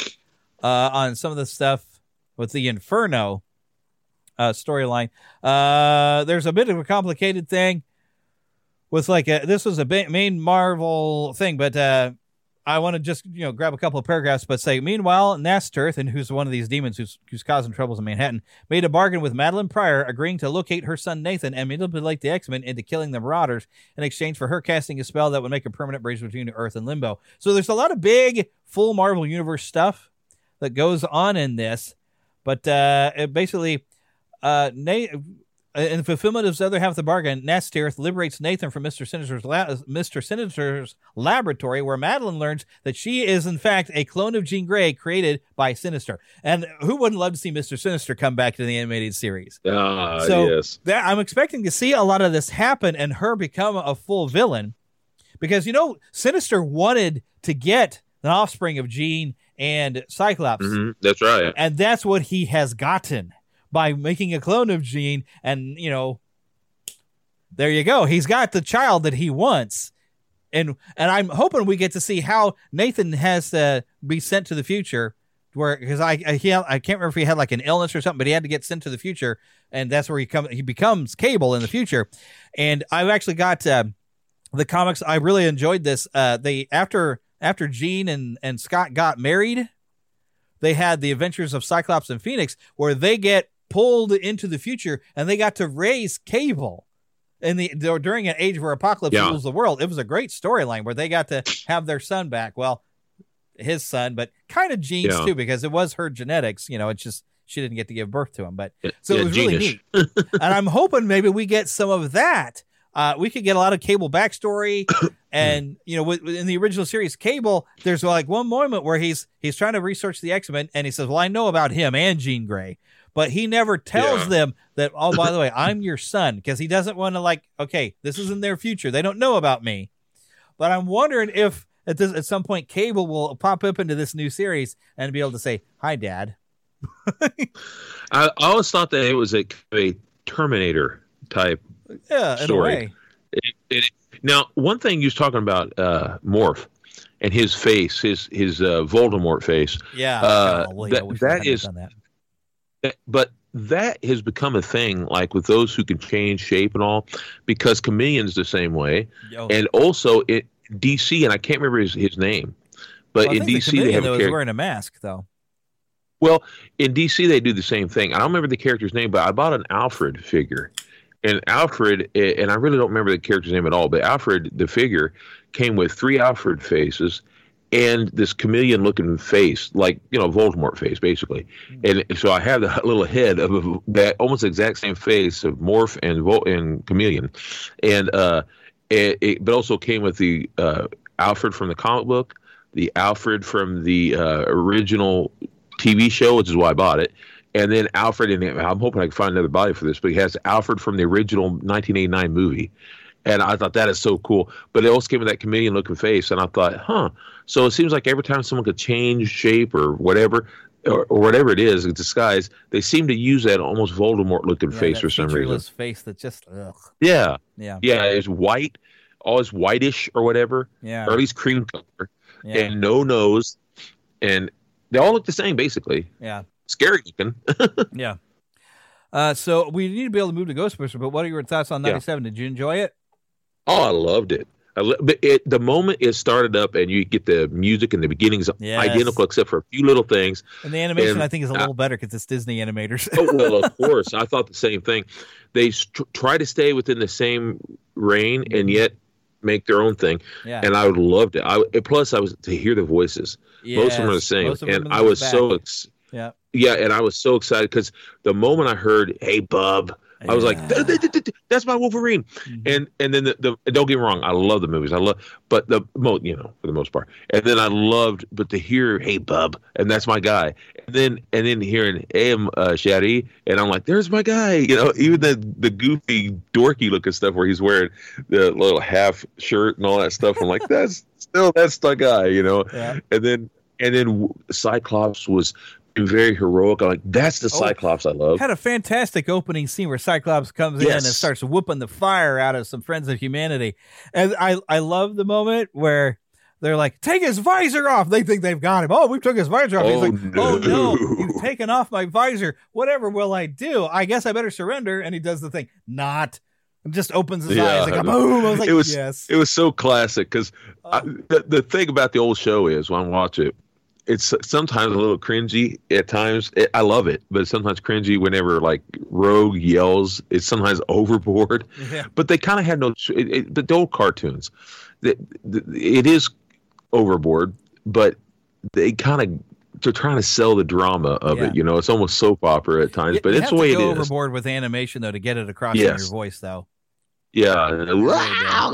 on some of the stuff with the Inferno storyline. There's a bit of a complicated thing with this was a main Marvel thing, but I want to just grab a couple of paragraphs, but say, meanwhile, Nasturth, and who's one of these demons who's causing troubles in Manhattan, made a bargain with Madeline Pryor, agreeing to locate her son Nathan and manipulate the X-Men into killing the Marauders in exchange for her casting a spell that would make a permanent bridge between Earth and Limbo. So there's a lot of big, full Marvel Universe stuff that goes on in this, but it basically, in fulfillment of his other half of the bargain, Nasturth liberates Nathan from Mr. Sinister's laboratory, where Madeline learns that she is, in fact, a clone of Jean Grey created by Sinister. And who wouldn't love to see Mr. Sinister come back to the animated series? Yes. I'm expecting to see a lot of this happen and her become a full villain. because, Sinister wanted to get the offspring of Jean and Cyclops. Mm-hmm. That's right. And that's what he has gotten by making a clone of Jean. And, there you go. He's got the child that he wants. And I'm hoping we get to see how Nathan has to be sent to the future, because I can't remember if he had like an illness or something, but he had to get sent to the future, and that's where he becomes Cable in the future. And I've actually got the comics. I really enjoyed this. They after Jean and Scott got married, they had the Adventures of Cyclops and Phoenix, where they get pulled into the future and they got to raise Cable. During an age where Apocalypse rules the world. It was a great storyline where they got to have their son back. Well, his son, but kind of Jean's too, because it was her genetics. It's just she didn't get to give birth to him. But so it was really neat. And I'm hoping maybe we get some of that. We could get a lot of Cable backstory. And, in the original series, Cable, there's like one moment where he's trying to research the X-Men, and he says, well, I know about him and Jean Grey. But he never tells them that, oh, by the way, I'm your son, because he doesn't want to okay, this is in their future. They don't know about me. But I'm wondering if at some point Cable will pop up into this new series and be able to say, hi, Dad. I always thought that it was a Terminator type story. In a way. Now, one thing you was talking about Morph and his face, his Voldemort face. Yeah. That is... But that has become a thing, like with those who can change shape and all, because Chameleon's the same way. And also DC, and I can't remember his name, but in DC they have a character wearing a mask, though. Well, in DC they do the same thing. I don't remember the character's name, but I bought an Alfred figure, and Alfred, and I really don't remember the character's name at all, but Alfred, the figure, came with 3 Alfred faces and this chameleon-looking face, like, Voldemort face, basically. And so I have the little head of that almost exact same face of Morph and Chameleon. And it also came with the Alfred from the comic book, the Alfred from the original TV show, which is why I bought it, and then Alfred, and I'm hoping I can find another body for this, but he has Alfred from the original 1989 movie. And I thought that is so cool. But it also came with that chameleon-looking face, and I thought, So it seems like every time someone could change shape or whatever, or whatever it is, in disguise, they seem to use that almost Voldemort-looking face for some reason. Face that just, ugh. Yeah. It's white, always whitish or whatever. Yeah. Or at least cream color. Yeah. And no nose. And they all look the same, basically. Yeah. Scary looking. Yeah. So we need to be able to move to Ghostbusters, but what are your thoughts on 97? Did you enjoy it? Oh, I loved it. The moment it started up and you get the music and the beginning's identical except for a few little things. And the animation, I think, is a little better because it's Disney animators. Well, of course. I thought the same thing. They try to stay within the same reign and yet make their own thing. Yeah. And I loved it. Plus, I was to hear the voices. Yes, most of them are the same. And I was and I was so excited because the moment I heard, "Hey, bub," I was like, "That's my Wolverine." Mm-hmm. And then the don't get me wrong, I love the movies. But for the most part. And then I loved, but to hear, "Hey, bub," and that's my guy. And then hearing, "Hey, Shaddy," and I'm like, "There's my guy." Even the goofy, dorky looking stuff where he's wearing the little half shirt and all that stuff. I'm like, that's the guy. Yeah. And then Cyclops was very heroic. I'm like, that's the Cyclops I love. Had a fantastic opening scene where Cyclops comes in and starts whooping the fire out of some Friends of Humanity. And I love the moment where they're like, "Take his visor off." They think they've got him. "Oh, we took his visor off." He's like, "Oh no, you've taken off my visor. Whatever will I do? I guess I better surrender." And he does the thing. And just opens his eyes like a boom. I was like, yes. It was so classic because the thing about the old show is when I watch it, it's sometimes a little cringy at times. I love it, but it's sometimes cringy whenever like Rogue yells. It's sometimes overboard, but they kind of had the old cartoons. It is overboard, but they're trying to sell the drama of it. It's almost soap opera at times, but it's the way it is. You have to go overboard with animation though to get it across in your voice though. Yeah. Wow.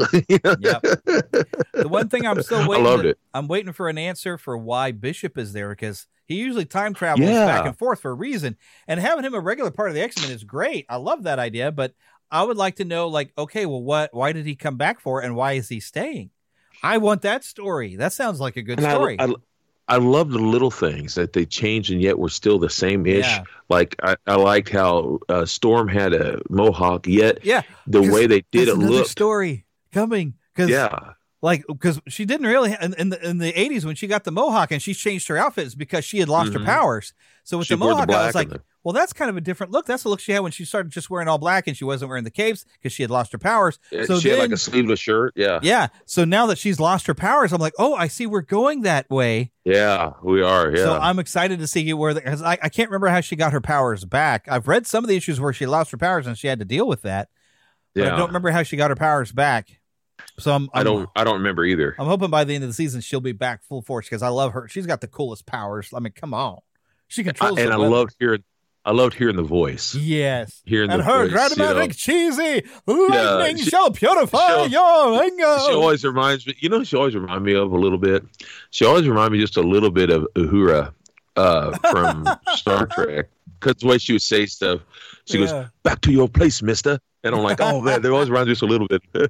The one thing I'm still waiting. I loved it. I'm waiting for an answer for why Bishop is there because he usually time travels back and forth for a reason, and having him a regular part of the X-Men is great. I love that idea, but I would like to know, like, okay, well, why did he come back for, and why is he staying? I want that story. That sounds like a good story. I love the little things that they changed and yet were still the same-ish. Yeah. Like I liked how Storm had a mohawk, yet the way they did it look. Story coming. Because she didn't really in the 80s when she got the mohawk and she changed her outfits because she had lost her powers. So with the mohawk, I was like, well, that's kind of a different look. That's the look she had when she started just wearing all black and she wasn't wearing the capes because she had lost her powers. So she had like a sleeveless shirt. Yeah. Yeah. So now that she's lost her powers, I'm like, oh, I see we're going that way. Yeah, we are. Yeah. So I'm excited to see where because I can't remember how she got her powers back. I've read some of the issues where she lost her powers and she had to deal with that. But I don't remember how she got her powers back. So I don't remember either. I'm hoping by the end of the season she'll be back full force because I love her. She's got the coolest powers. I mean, come on, she controls. And I loved hearing the voice. Yes, hearing and the her voice, dramatic cheesy lightning shall purify your anger. She always reminds me. She always reminds me of a little bit. She always reminds me just a little bit of Uhura from Star Trek because the way she would say stuff. She goes, "Back to your place, mister." And I'm like, oh, man, they always run just a little bit. You're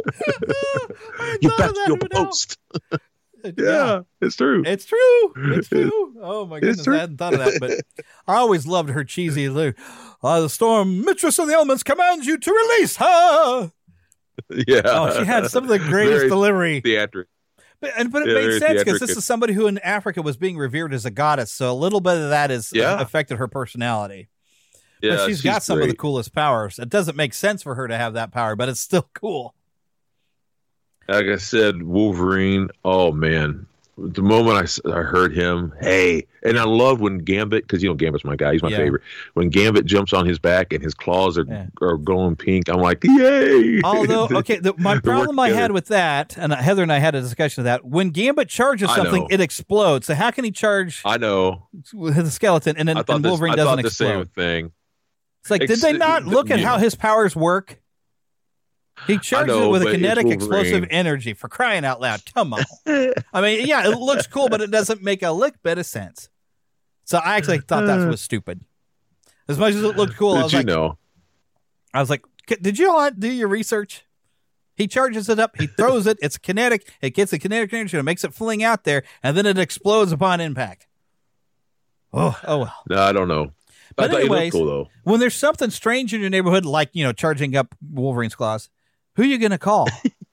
back to your post. Yeah, it's true. It's true. It's true. Oh, my goodness. I hadn't thought of that. But I always loved her cheesy. The Storm, Mistress of the Elements, commands you to release her. Yeah. Oh, she had some of the greatest delivery. Theatric. But it made sense because this is somebody who in Africa was being revered as a goddess. So a little bit of that has affected her personality. Yeah, but she's got some of the coolest powers. It doesn't make sense for her to have that power, but it's still cool. Like I said, Wolverine, oh, man. The moment I heard him, hey, and I love when Gambit, because, Gambit's my guy. He's my favorite. When Gambit jumps on his back and his claws are glowing pink, I'm like, yay. Although, okay, my problem I had with that, and Heather and I had a discussion of that, when Gambit charges something, it explodes. So how can he charge with the skeleton and Wolverine doesn't explode? I thought the same thing. It's like, did they not look at how his powers work? He charges it with a kinetic explosive energy, for crying out loud. Come on. I mean, yeah, it looks cool, but it doesn't make a lick bit of sense. So I actually thought that was stupid. As much as it looked cool, I was like, did you all do your research? He charges it up, he throws it, it's kinetic, it gets the kinetic energy, and it makes it fling out there, and then it explodes upon impact. Oh well. No, I don't know. But anyways, cool, though. When there's something strange in your neighborhood, like, charging up Wolverine's claws, who are you going to call?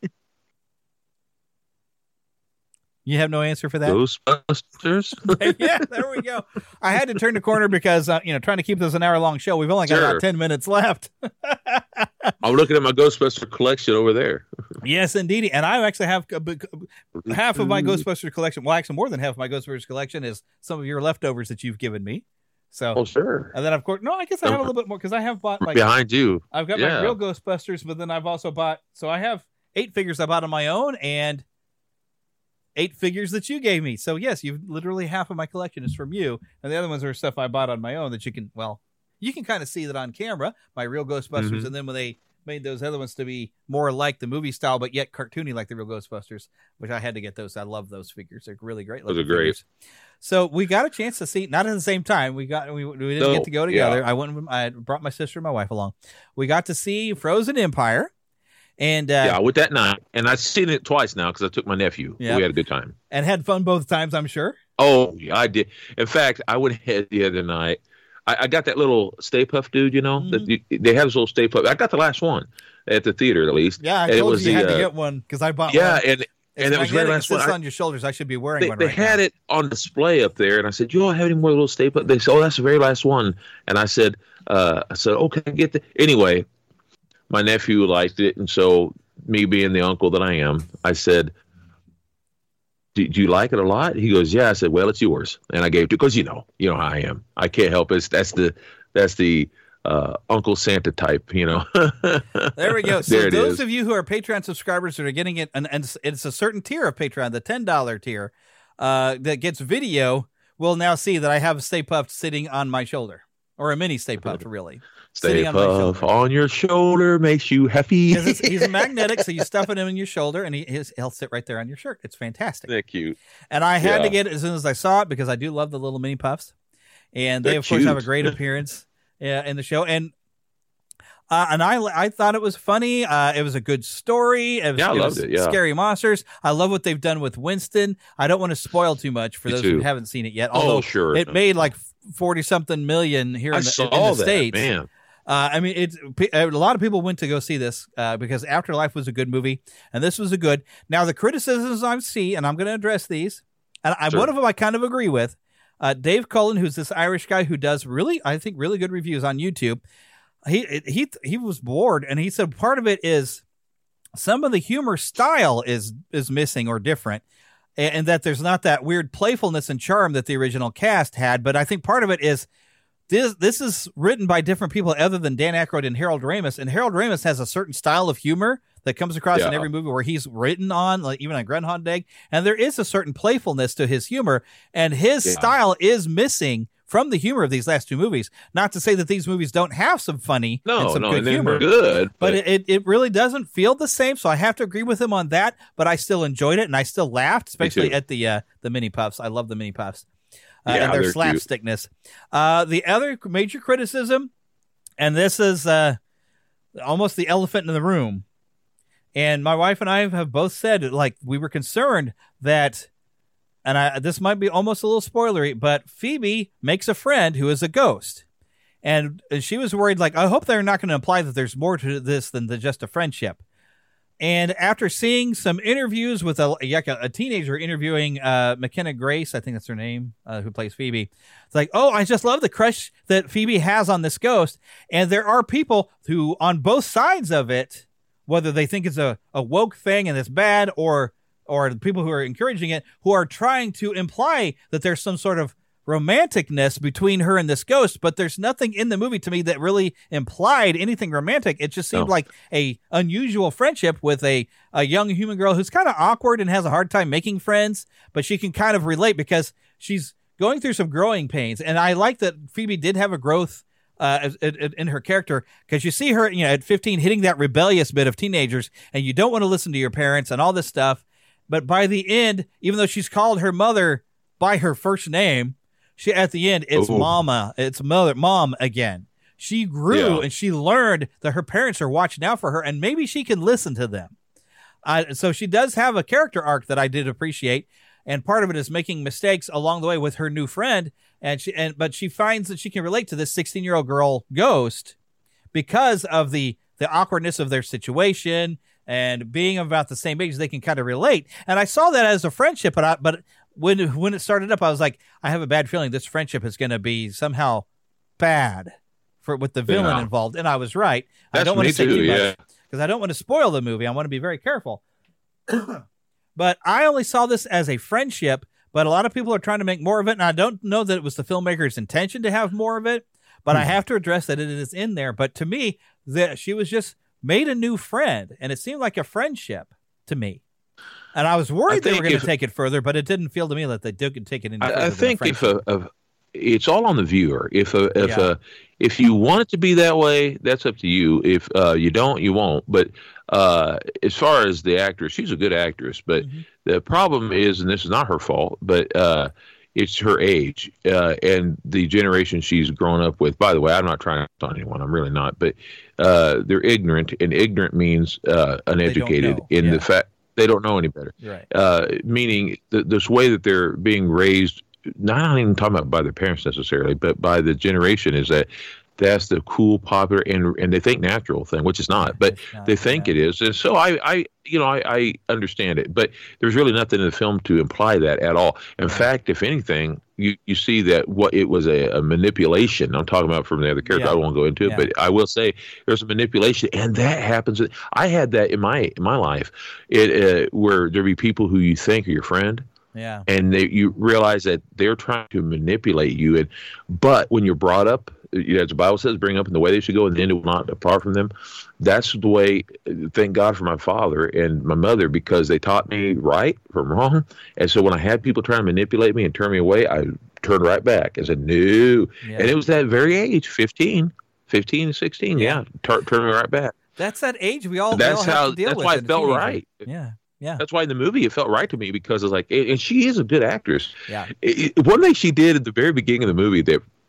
You have no answer for that? Ghostbusters? Yeah, there we go. I had to turn the corner because, trying to keep this an hour-long show, we've only got about 10 minutes left. I'm looking at my Ghostbuster collection over there. Yes, indeed. And I actually have half of my Ghostbuster collection. Well, actually, more than half of my Ghostbusters collection is some of your leftovers that you've given me. So, sure. And then, of course, I guess I have a little bit more because I have bought behind you. I've got my real Ghostbusters, but then I've also bought. So I have 8 figures I bought on my own and 8 figures that you gave me. So yes, you've literally half of my collection is from you, and the other ones are stuff I bought on my own that you can kind of see that on camera. My real Ghostbusters, and then when they made those other ones to be more like the movie style, but yet cartoony like the real Ghostbusters, which I had to get those. I love those figures; they're really great. Those are great. Figures. So we got a chance to see, not at the same time. We didn't get to go together. Yeah. I brought my sister and my wife along. We got to see Frozen Empire, and with that night, and I've seen it twice now because I took my nephew. Yeah. We had a good time and had fun both times. I'm sure. Oh, yeah, I did. In fact, I went ahead the other night. I got that little Stay Puft dude, that they have this little Stay Puft. I got the last one at the theater, at least. Yeah, I told you had to get one because I bought one. Yeah, and it was very last one. On your shoulders. I should be wearing one. They had it on display up there, and I said, "You all have any more little Stay Puft?" They said, "Oh, that's the very last one." And I said, "Okay, get the." Anyway, my nephew liked it, and so me being the uncle that I am, I said, Do you like it a lot? He goes, yeah. I said, well, it's yours. And I gave it to, because you know how I am. I can't help it. That's the Uncle Santa type, There we go. So those of you who are Patreon subscribers that are getting it, and it's a certain tier of Patreon, the $10 tier, that gets video, will now see that I have a Stay Puft sitting on my shoulder. Or a mini Stay Puft, really. Stay Puft on your shoulder makes you happy. He's a magnetic, so you stuff it in your shoulder, and he'll sit right there on your shirt. It's fantastic. They're cute. And I had to get it as soon as I saw it because I do love the little mini puffs. And they, of course, have a great appearance in the show. And And I thought it was funny. It was a good story. I loved it. Yeah. Scary monsters. I love what they've done with Winston. I don't want to spoil too much for those who haven't seen it yet. Although sure. It made like 40-something million here in the States. Man. I mean, a lot of people went to go see this because Afterlife was a good movie, and this was a good. Now, the criticisms I see, and I'm going to address these, and one of them I kind of agree with. Dave Cullen, who's this Irish guy who does really good reviews on YouTube. He was bored, and he said part of it is some of the humor style is missing or different, and that there's not that weird playfulness and charm that the original cast had. But I think part of it is this is written by different people other than Dan Aykroyd and Harold Ramis, and Harold Ramis has a certain style of humor that comes across in every movie where he's written on, like even on Groundhog Day, and there is a certain playfulness to his humor, and his style is missing from the humor of these last two movies. Not to say that these movies don't have some funny and some good humor, but it really doesn't feel the same. So I have to agree with him on that. But I still enjoyed it, and I still laughed, especially at the Mini Puffs. I love the Mini Puffs and their slapstickness. The other major criticism, and this is almost the elephant in the room, and my wife and I have both said, like, we were concerned that. And this might be almost a little spoilery, but Phoebe makes a friend who is a ghost. And she was worried, like, I hope they're not going to imply that there's more to this than just a friendship. And after seeing some interviews with a teenager interviewing McKenna Grace, I think that's her name, who plays Phoebe, it's like, oh, I just love the crush that Phoebe has on this ghost. And there are people who, on both sides of it, whether they think it's a woke thing and it's bad, or the people who are encouraging it, who are trying to imply that there's some sort of romanticness between her and this ghost, but there's nothing in the movie to me that really implied anything romantic. It just seemed like a unusual friendship with a young human girl who's kind of awkward and has a hard time making friends, but she can kind of relate because she's going through some growing pains. And I like that Phoebe did have a growth in her character, because you see her, at 15 hitting that rebellious bit of teenagers, and you don't want to listen to your parents and all this stuff. But by the end, even though she's called her mother by her first name, at the end, it's mama. It's mom again. She grew and she learned that her parents are watching out for her, and maybe she can listen to them. So she does have a character arc that I did appreciate, and part of it is making mistakes along the way with her new friend, but she finds that she can relate to this 16-year-old girl ghost because of the awkwardness of their situation. And being about the same age, they can kind of relate. And I saw that as a friendship, but when it started up, I was like, I have a bad feeling this friendship is going to be somehow bad with the villain involved. And I was right. I don't want to say too much because I don't want to spoil the movie. I want to be very careful. But I only saw this as a friendship, but a lot of people are trying to make more of it. And I don't know that it was the filmmaker's intention to have more of it, but I have to address that it is in there. But to me, she was just made a new friend, and it seemed like a friendship to me. And I was worried they were going to take it further, but it didn't feel to me that they did take it any further. I think it's all on the viewer. If you want it to be that way, that's up to you. If you don't, you won't. But as far as the actress, she's a good actress. But the problem is, and this is not her fault, but it's her age and the generation she's grown up with. By the way, I'm not trying to on anyone. I'm really not. But they're ignorant, and ignorant means uneducated in the fact they don't know any better. Right. Meaning this way that they're being raised, not even talking about by their parents necessarily, but by the generation, is that that's the cool, popular, and they think natural thing, which is not, but they think it is. And so I understand it, but there's really nothing in the film to imply that at all. In fact, if anything, you see that what it was a manipulation. I'm talking about from the other character. I don't want to go into it, but I will say there's a manipulation, and that happens. I had that in my life, where there be people who you think are your friend. Yeah. And you realize that they're trying to manipulate you. But when you're brought up, as the Bible says, bring up in the way they should go, and then it will not depart from them. That's the way, thank God for my father and my mother, because they taught me right from wrong. And so when I had people trying to manipulate me and turn me away, I turned right back and said, no. Yeah. And it was that very age, 15 to 16. Yeah. Turned me right back. That's that age we all have to deal with. That's why it felt right. Yeah. Yeah. That's why in the movie it felt right to me, because it's like, and she is a good actress. Yeah. One thing she did at the very beginning of the movie that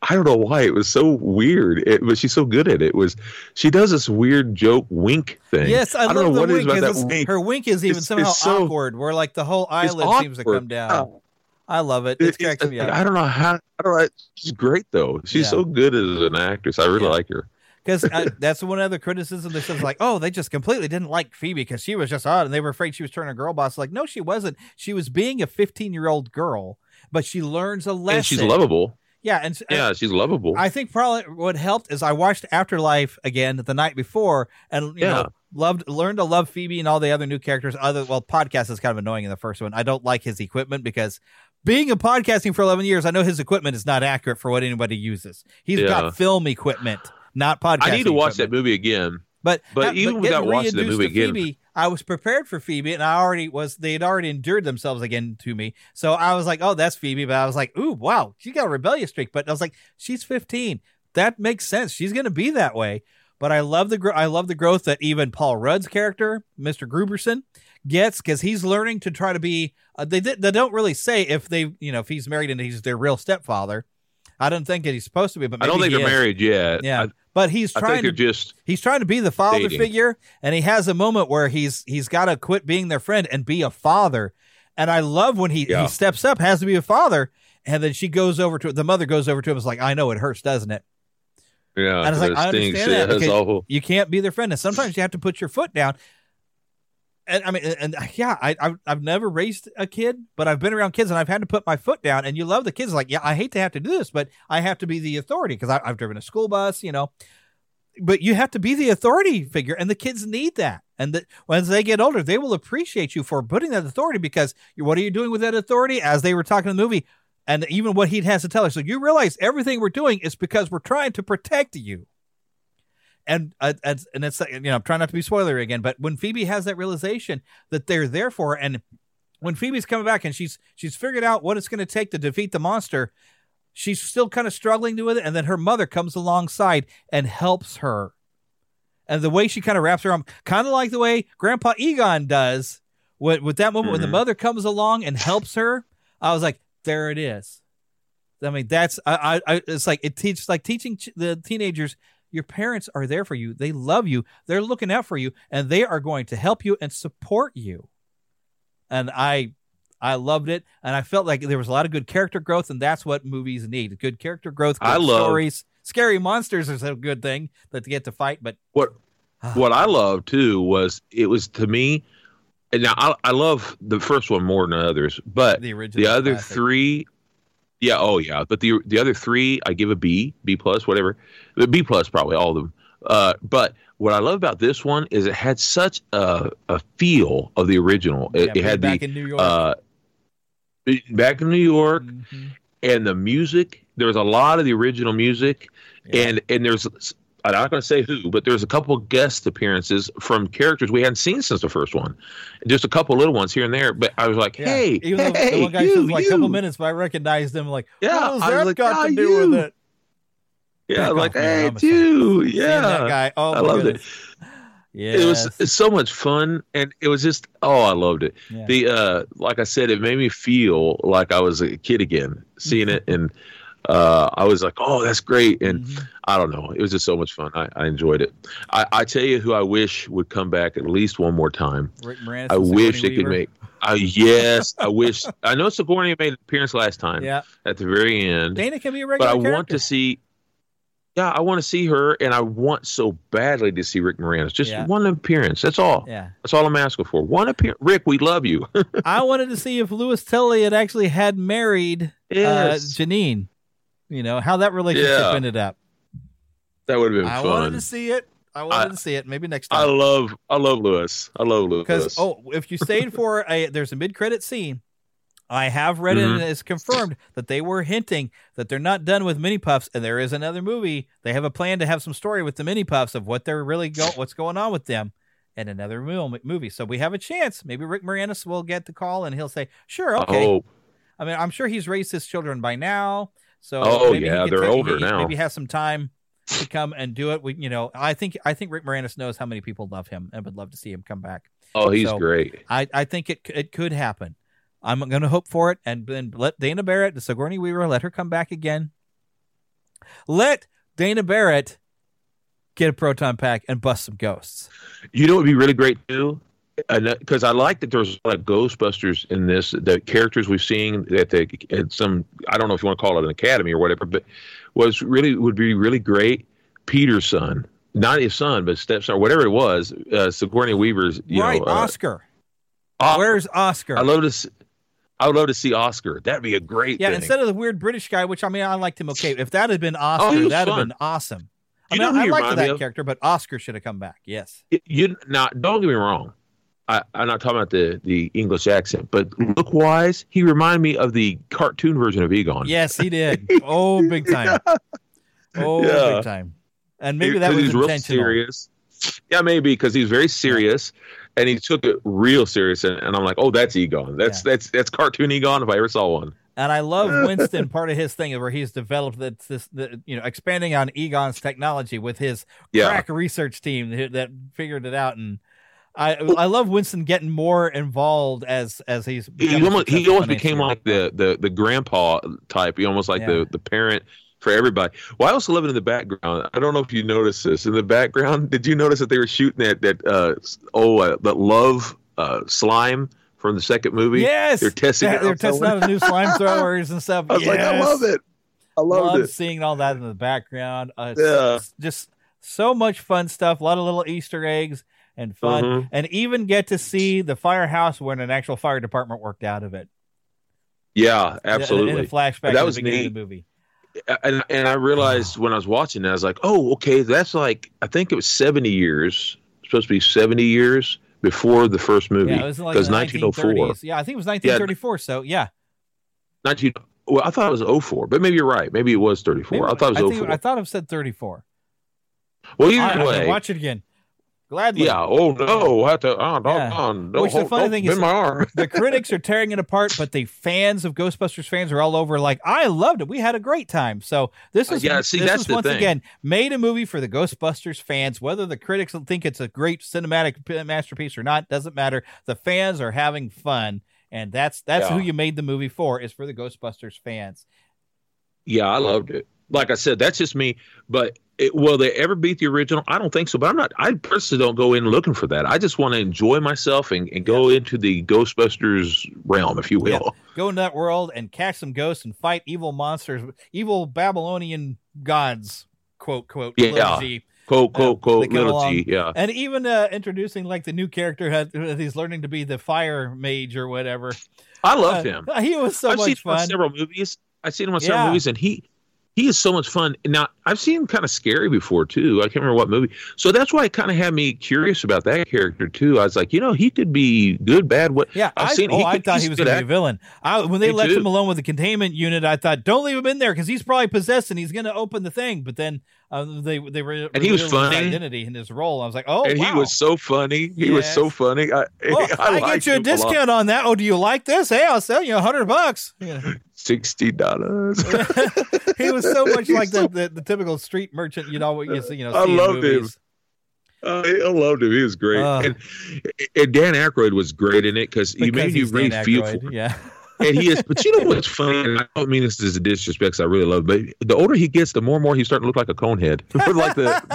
I don't know why it was so weird, but she's so good at it. She does this weird joke wink thing. Yes, I don't love know the what it wink. is about that wink. Her wink is even somehow so awkward, where like the whole eyelid seems to come down. I love it. It cracks me up. I don't know how. She's great though. She's so good as an actress. I really like her. Because that's one other criticism. This is like, oh, they just completely didn't like Phoebe because she was just odd, and they were afraid she was turning a girl boss. Like, no, she wasn't. She was being a 15-year-old girl, but she learns a lesson. And she's lovable. Yeah, and she's lovable. I think probably what helped is I watched Afterlife again the night before, and you know, learned to love Phoebe and all the other new characters. Podcast is kind of annoying in the first one. I don't like his equipment because being in podcasting for 11 years, I know his equipment is not accurate for what anybody uses. He's got film equipment, not podcasting. I need to watch equipment. that movie again. But even without watching the movie again, Phoebe, I was prepared for Phoebe, and they had already endured themselves again to me. So I was like, oh, that's Phoebe. But I was like, ooh, wow, she got a rebellious streak. But I was like, she's 15. That makes sense. She's going to be that way. But I love the growth that even Paul Rudd's character, Mr. Gruberson, gets, because he's learning to try to be. They don't really say if he's married and he's their real stepfather. I don't think that he's supposed to be, but maybe I don't think they're married yet. Yeah. But he's trying to be the father figure, and he has a moment where he's got to quit being their friend and be a father. And I love when he steps up, has to be a father, and then the mother goes over to him and is like, I know it hurts, doesn't it? Yeah. And I was like, I understand that because you can't be their friend, and sometimes you have to put your foot down. And I mean, I've never raised a kid, but I've been around kids and I've had to put my foot down. And you love the kids. Like, yeah, I hate to have to do this, but I have to be the authority because I've driven a school bus, but you have to be the authority figure, and the kids need that. And as they get older, they will appreciate you for putting that authority, because what are you doing with that authority? As they were talking in the movie, and even what he has to tell her. So you realize everything we're doing is because we're trying to protect you. And it's I'm trying not to be spoilery again, but when Phoebe has that realization that they're there for her, and when Phoebe's coming back and she's figured out what it's going to take to defeat the monster, she's still kind of struggling with it, and then her mother comes alongside and helps her. And the way she kind of wraps her arm, kind of like the way Grandpa Egon does with that moment when the mother comes along and helps her, I was like, there it is. I mean, that's it's like teaching the teenagers. Your parents are there for you. They love you. They're looking out for you, and they are going to help you and support you. And I loved it, and I felt like there was a lot of good character growth, and that's what movies need. Good character growth, good stories. Scary monsters is a good thing that they get to fight. But what I loved, too, was to me, and now I love the first one more than others, but the other classic. Three... Yeah, but the other three, I give a B plus, whatever. B plus, probably, all of them. But what I love about this one is it had such a feel of the original. It had back in New York. Back in New York, and the music. There was a lot of the original music, and there's, I'm not going to say who, but there's a couple of guest appearances from characters we hadn't seen since the first one. Just a couple little ones here and there, but I was like, hey, even though the one guy says like a couple minutes, but I recognized him like, what has that got to do with it? Yeah, like, hey, dude, that guy. Oh, I loved it. Yeah, it's so much fun, and it was just I loved it. Yeah. Like I said, it made me feel like I was a kid again, seeing it, and I was like, oh, that's great. And I don't know, it was just so much fun. I enjoyed it. I tell you who I wish would come back at least one more time. Rick Moranis. I wish they could make. Yes, I wish. I know Sigourney made an appearance last time. Yeah. At the very end. Dana can be a regular character. Want to see. Yeah, I want to see her, and I want so badly to see Rick Moranis. Just one appearance. That's all. Yeah. That's all I'm asking for. One appearance. Rick, we love you. I wanted to see if Louis Tully had married Janine. How that relationship ended up. That would have been fun. I wanted to see it. Maybe next time. I love Louis. Because if you stayed for there's a mid-credit scene. I have read it, and it's confirmed that they were hinting that they're not done with Mini Puffs, and there is another movie. They have a plan to have some story with the Mini Puffs of what they're really what's going on with them, and another movie. So we have a chance. Maybe Rick Moranis will get the call, and he'll say, "Sure, okay." I mean, I'm sure he's raised his children by now, so maybe they're older now. Maybe has some time to come and do it. I think Rick Moranis knows how many people love him and would love to see him come back. Oh, he's great. I think it could happen. I'm going to hope for it, and then let Dana Barrett, the Sigourney Weaver, let her come back again. Let Dana Barrett get a proton pack and bust some ghosts. You know what would be really great too? Because I like that there's a lot of Ghostbusters in this. The characters we've seen at some, I don't know if you want to call it an academy or whatever, but would be really great. Peter's son, not his son, but stepson, or whatever it was. Sigourney Weaver's, Oscar. Where's Oscar? I would love to see Oscar. That'd be a great thing. Instead of the weird British guy, which I liked him okay. If that had been Oscar, that'd have been awesome. I liked that character, but Oscar should have come back. Yes. Now, don't get me wrong. I'm not talking about the English accent, but look-wise, he reminded me of the cartoon version of Egon. Yes, he did. Oh, big time. Big time. And maybe that was intentional. Real serious. Yeah, maybe, because he's very serious, and he took it real serious, and I'm like, oh, that's Egon. That's cartoon Egon if I ever saw one. And I love Winston. Part of his thing where he's developed expanding on Egon's technology with his crack research team that figured it out. And I love Winston getting more involved as he's. He almost became like the grandpa type. He almost like the parent for everybody. Well, I also love it in the background. I don't know if you noticed this in the background. Did you notice that they were shooting that love slime from the second movie? Yes, they're testing out the new slime throwers and stuff. I was like, I love it. I love seeing all that in the background. Just so much fun stuff. A lot of little Easter eggs and fun, and even get to see the firehouse when an actual fire department worked out of it. Yeah, absolutely. In a flashback that was at the beginning neat. of the movie. And I realized when I was watching it, I was like, oh, okay, that's like, I think it was 70 years, supposed to be 70 years before the first movie. Yeah, it was like 1904. Yeah, I think it was 1934, so yeah. Well, I thought it was 04, but maybe you're right. Maybe it was 34. I thought it was 04. I thought it said 34. Well, either way. Watch it again. Gladly. Yeah. Oh no! I have to. Which the funny thing is, the critics are tearing it apart, but the fans of Ghostbusters fans are all over. Like, I loved it. We had a great time. So this is that's once again made a movie for the Ghostbusters fans. Whether the critics think it's a great cinematic masterpiece or not doesn't matter. The fans are having fun, and that's who you made the movie for. Is for the Ghostbusters fans. Yeah, I loved it. Like I said, that's just me. But will they ever beat the original? I don't think so. But I personally don't go in looking for that. I just want to enjoy myself and go into the Ghostbusters realm, if you will. Yeah. Go into that world and catch some ghosts and fight evil monsters, evil Babylonian gods, quote, little G. Quote, little G, yeah. And even introducing like the new character that he's learning to be the fire mage or whatever. I loved him. He was so much fun. I've seen him on several movies. And he is so much fun. Now, I've seen him kind of scary before, too. I can't remember what movie. So that's why it kind of had me curious about that character, too. I was like, he could be good, bad. What? Yeah, I thought he was going to be a villain. When they left him alone with the containment unit, I thought, don't leave him in there because he's probably possessed and he's going to open the thing. But then they revealed he was funny. His identity and his role. I was like, oh, and wow. he was so funny. He was so funny. I get you a discount on that. Oh, do you like this? Hey, I'll sell you $100. Yeah. $60. He was so much like the typical street merchant, see I loved him. I loved him. He was great. And Dan Aykroyd was great in it because he made you really feel for him. Yeah. And he is, but you know what's funny? And I don't mean this as a disrespect, because I really love it, but the older he gets, the more and more he's starting to look like a conehead. Like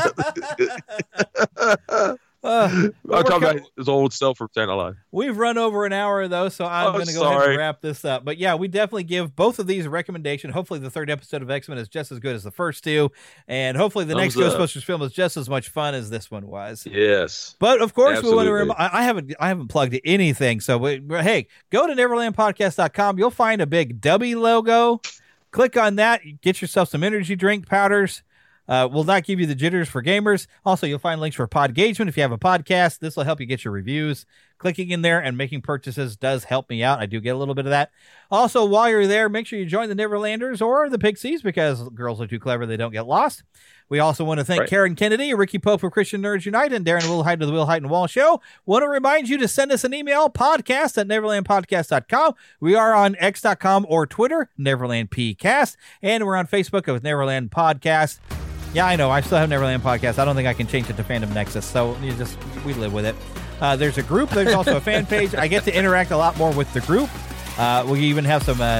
I'm talking about his old self from Saturday Night Live. We've run over an hour, though, so I'm going to go ahead and wrap this up. But yeah, we definitely give both of these a recommendation. Hopefully the third episode of X-Men is just as good as the first two, and hopefully the next Ghostbusters film is just as much fun as this one was. Yes. But of course, we want to I haven't plugged anything, so hey, go to neverlandpodcast.com. You'll find a big W logo. Click on that. Get yourself some energy drink powders. Will not give you the jitters for gamers. Also, you'll find links for Podgagement. If you have a podcast, this will help you get your reviews. Clicking in there and making purchases does help me out. I do get a little bit of that. Also, while you're there, make sure you join the Neverlanders or the Pixies because girls are too clever. They don't get lost. We also want to thank Karen Kennedy, Ricky Pope of Christian Nerds Unite, and Darren Wilhite of the Wilhite and Wall Show. Want to remind you to send us an email, podcast@neverlandpodcast.com. We are on x.com or Twitter, Neverland PCast, and we're on Facebook with Neverland Podcast. Yeah, I know. I still have Neverland Podcast. I don't think I can change it to Fandom Nexus, so we live with it. There's a group. There's also a fan page. I get to interact a lot more with the group. We even have some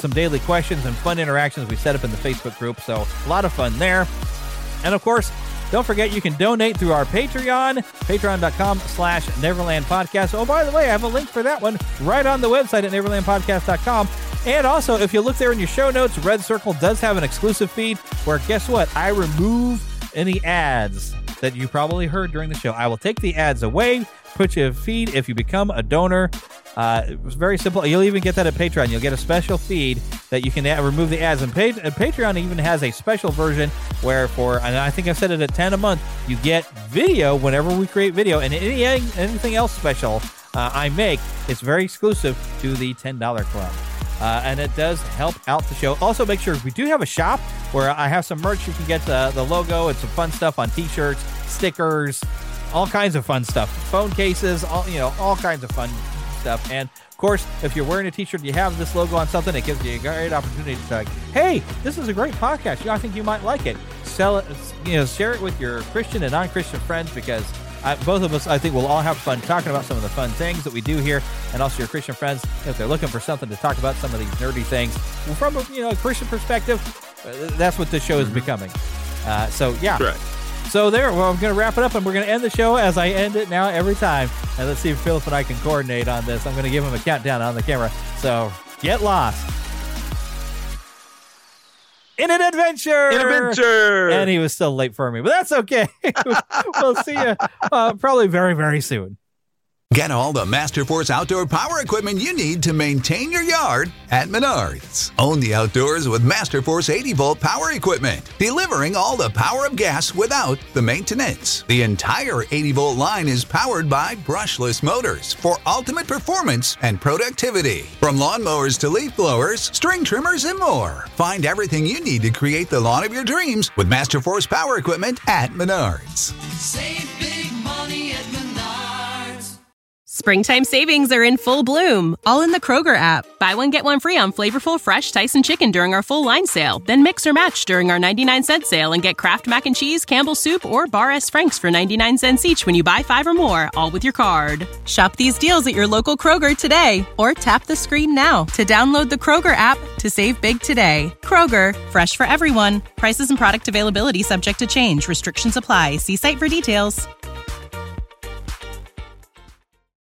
some daily questions and fun interactions we set up in the Facebook group. So a lot of fun there. And of course, don't forget you can donate through our Patreon, patreon.com/Neverland Podcast. Oh, by the way, I have a link for that one right on the website at neverlandpodcast.com. And also, if you look there in your show notes, Red Circle does have an exclusive feed where, guess what? I remove any ads that you probably heard during the show. I will take the ads away, put you a feed if you become a donor. It was very simple. You'll even get that at Patreon. You'll get a special feed that you can remove the ads. And Patreon even has a special version where and I think I said it at $10 a month, you get video whenever we create video. And anything else special I make, it's very exclusive to the $10 club. And it does help out the show. Also, make sure we do have a shop where I have some merch. You can get the logo and some fun stuff on T-shirts, stickers, all kinds of fun stuff. Phone cases, all kinds of fun stuff. And of course, if you're wearing a T-shirt, you have this logo on something, it gives you a great opportunity to say, hey, this is a great podcast. I think you might like it. Sell it, share it with your Christian and non-Christian friends, because both of us, I think, will all have fun talking about some of the fun things that we do here, and also your Christian friends, if they're looking for something to talk about, some of these nerdy things from a Christian perspective. That's what this show is becoming. So yeah. Right. So I'm going to wrap it up, and we're going to end the show as I end it now every time. And let's see if Philip and I can coordinate on this. I'm going to give him a countdown on the camera. So get lost in an adventure. And he was still late for me, but that's okay. We'll see you probably very, very soon. Get all the Masterforce outdoor power equipment you need to maintain your yard at Menards. Own the outdoors with Masterforce 80-volt power equipment, delivering all the power of gas without the maintenance. The entire 80-volt line is powered by brushless motors for ultimate performance and productivity. From lawnmowers to leaf blowers, string trimmers, and more. Find everything you need to create the lawn of your dreams with Masterforce power equipment at Menards. Save big money at Menards. Springtime savings are in full bloom, all in the Kroger app. Buy one, get one free on flavorful, fresh Tyson chicken during our full line sale. Then mix or match during our 99-cent sale and get Kraft Mac and Cheese, Campbell's Soup, or Bar S. Frank's for 99 cents each when you buy 5 or more, all with your card. Shop these deals at your local Kroger today, or tap the screen now to download the Kroger app to save big today. Kroger, fresh for everyone. Prices and product availability subject to change. Restrictions apply. See site for details.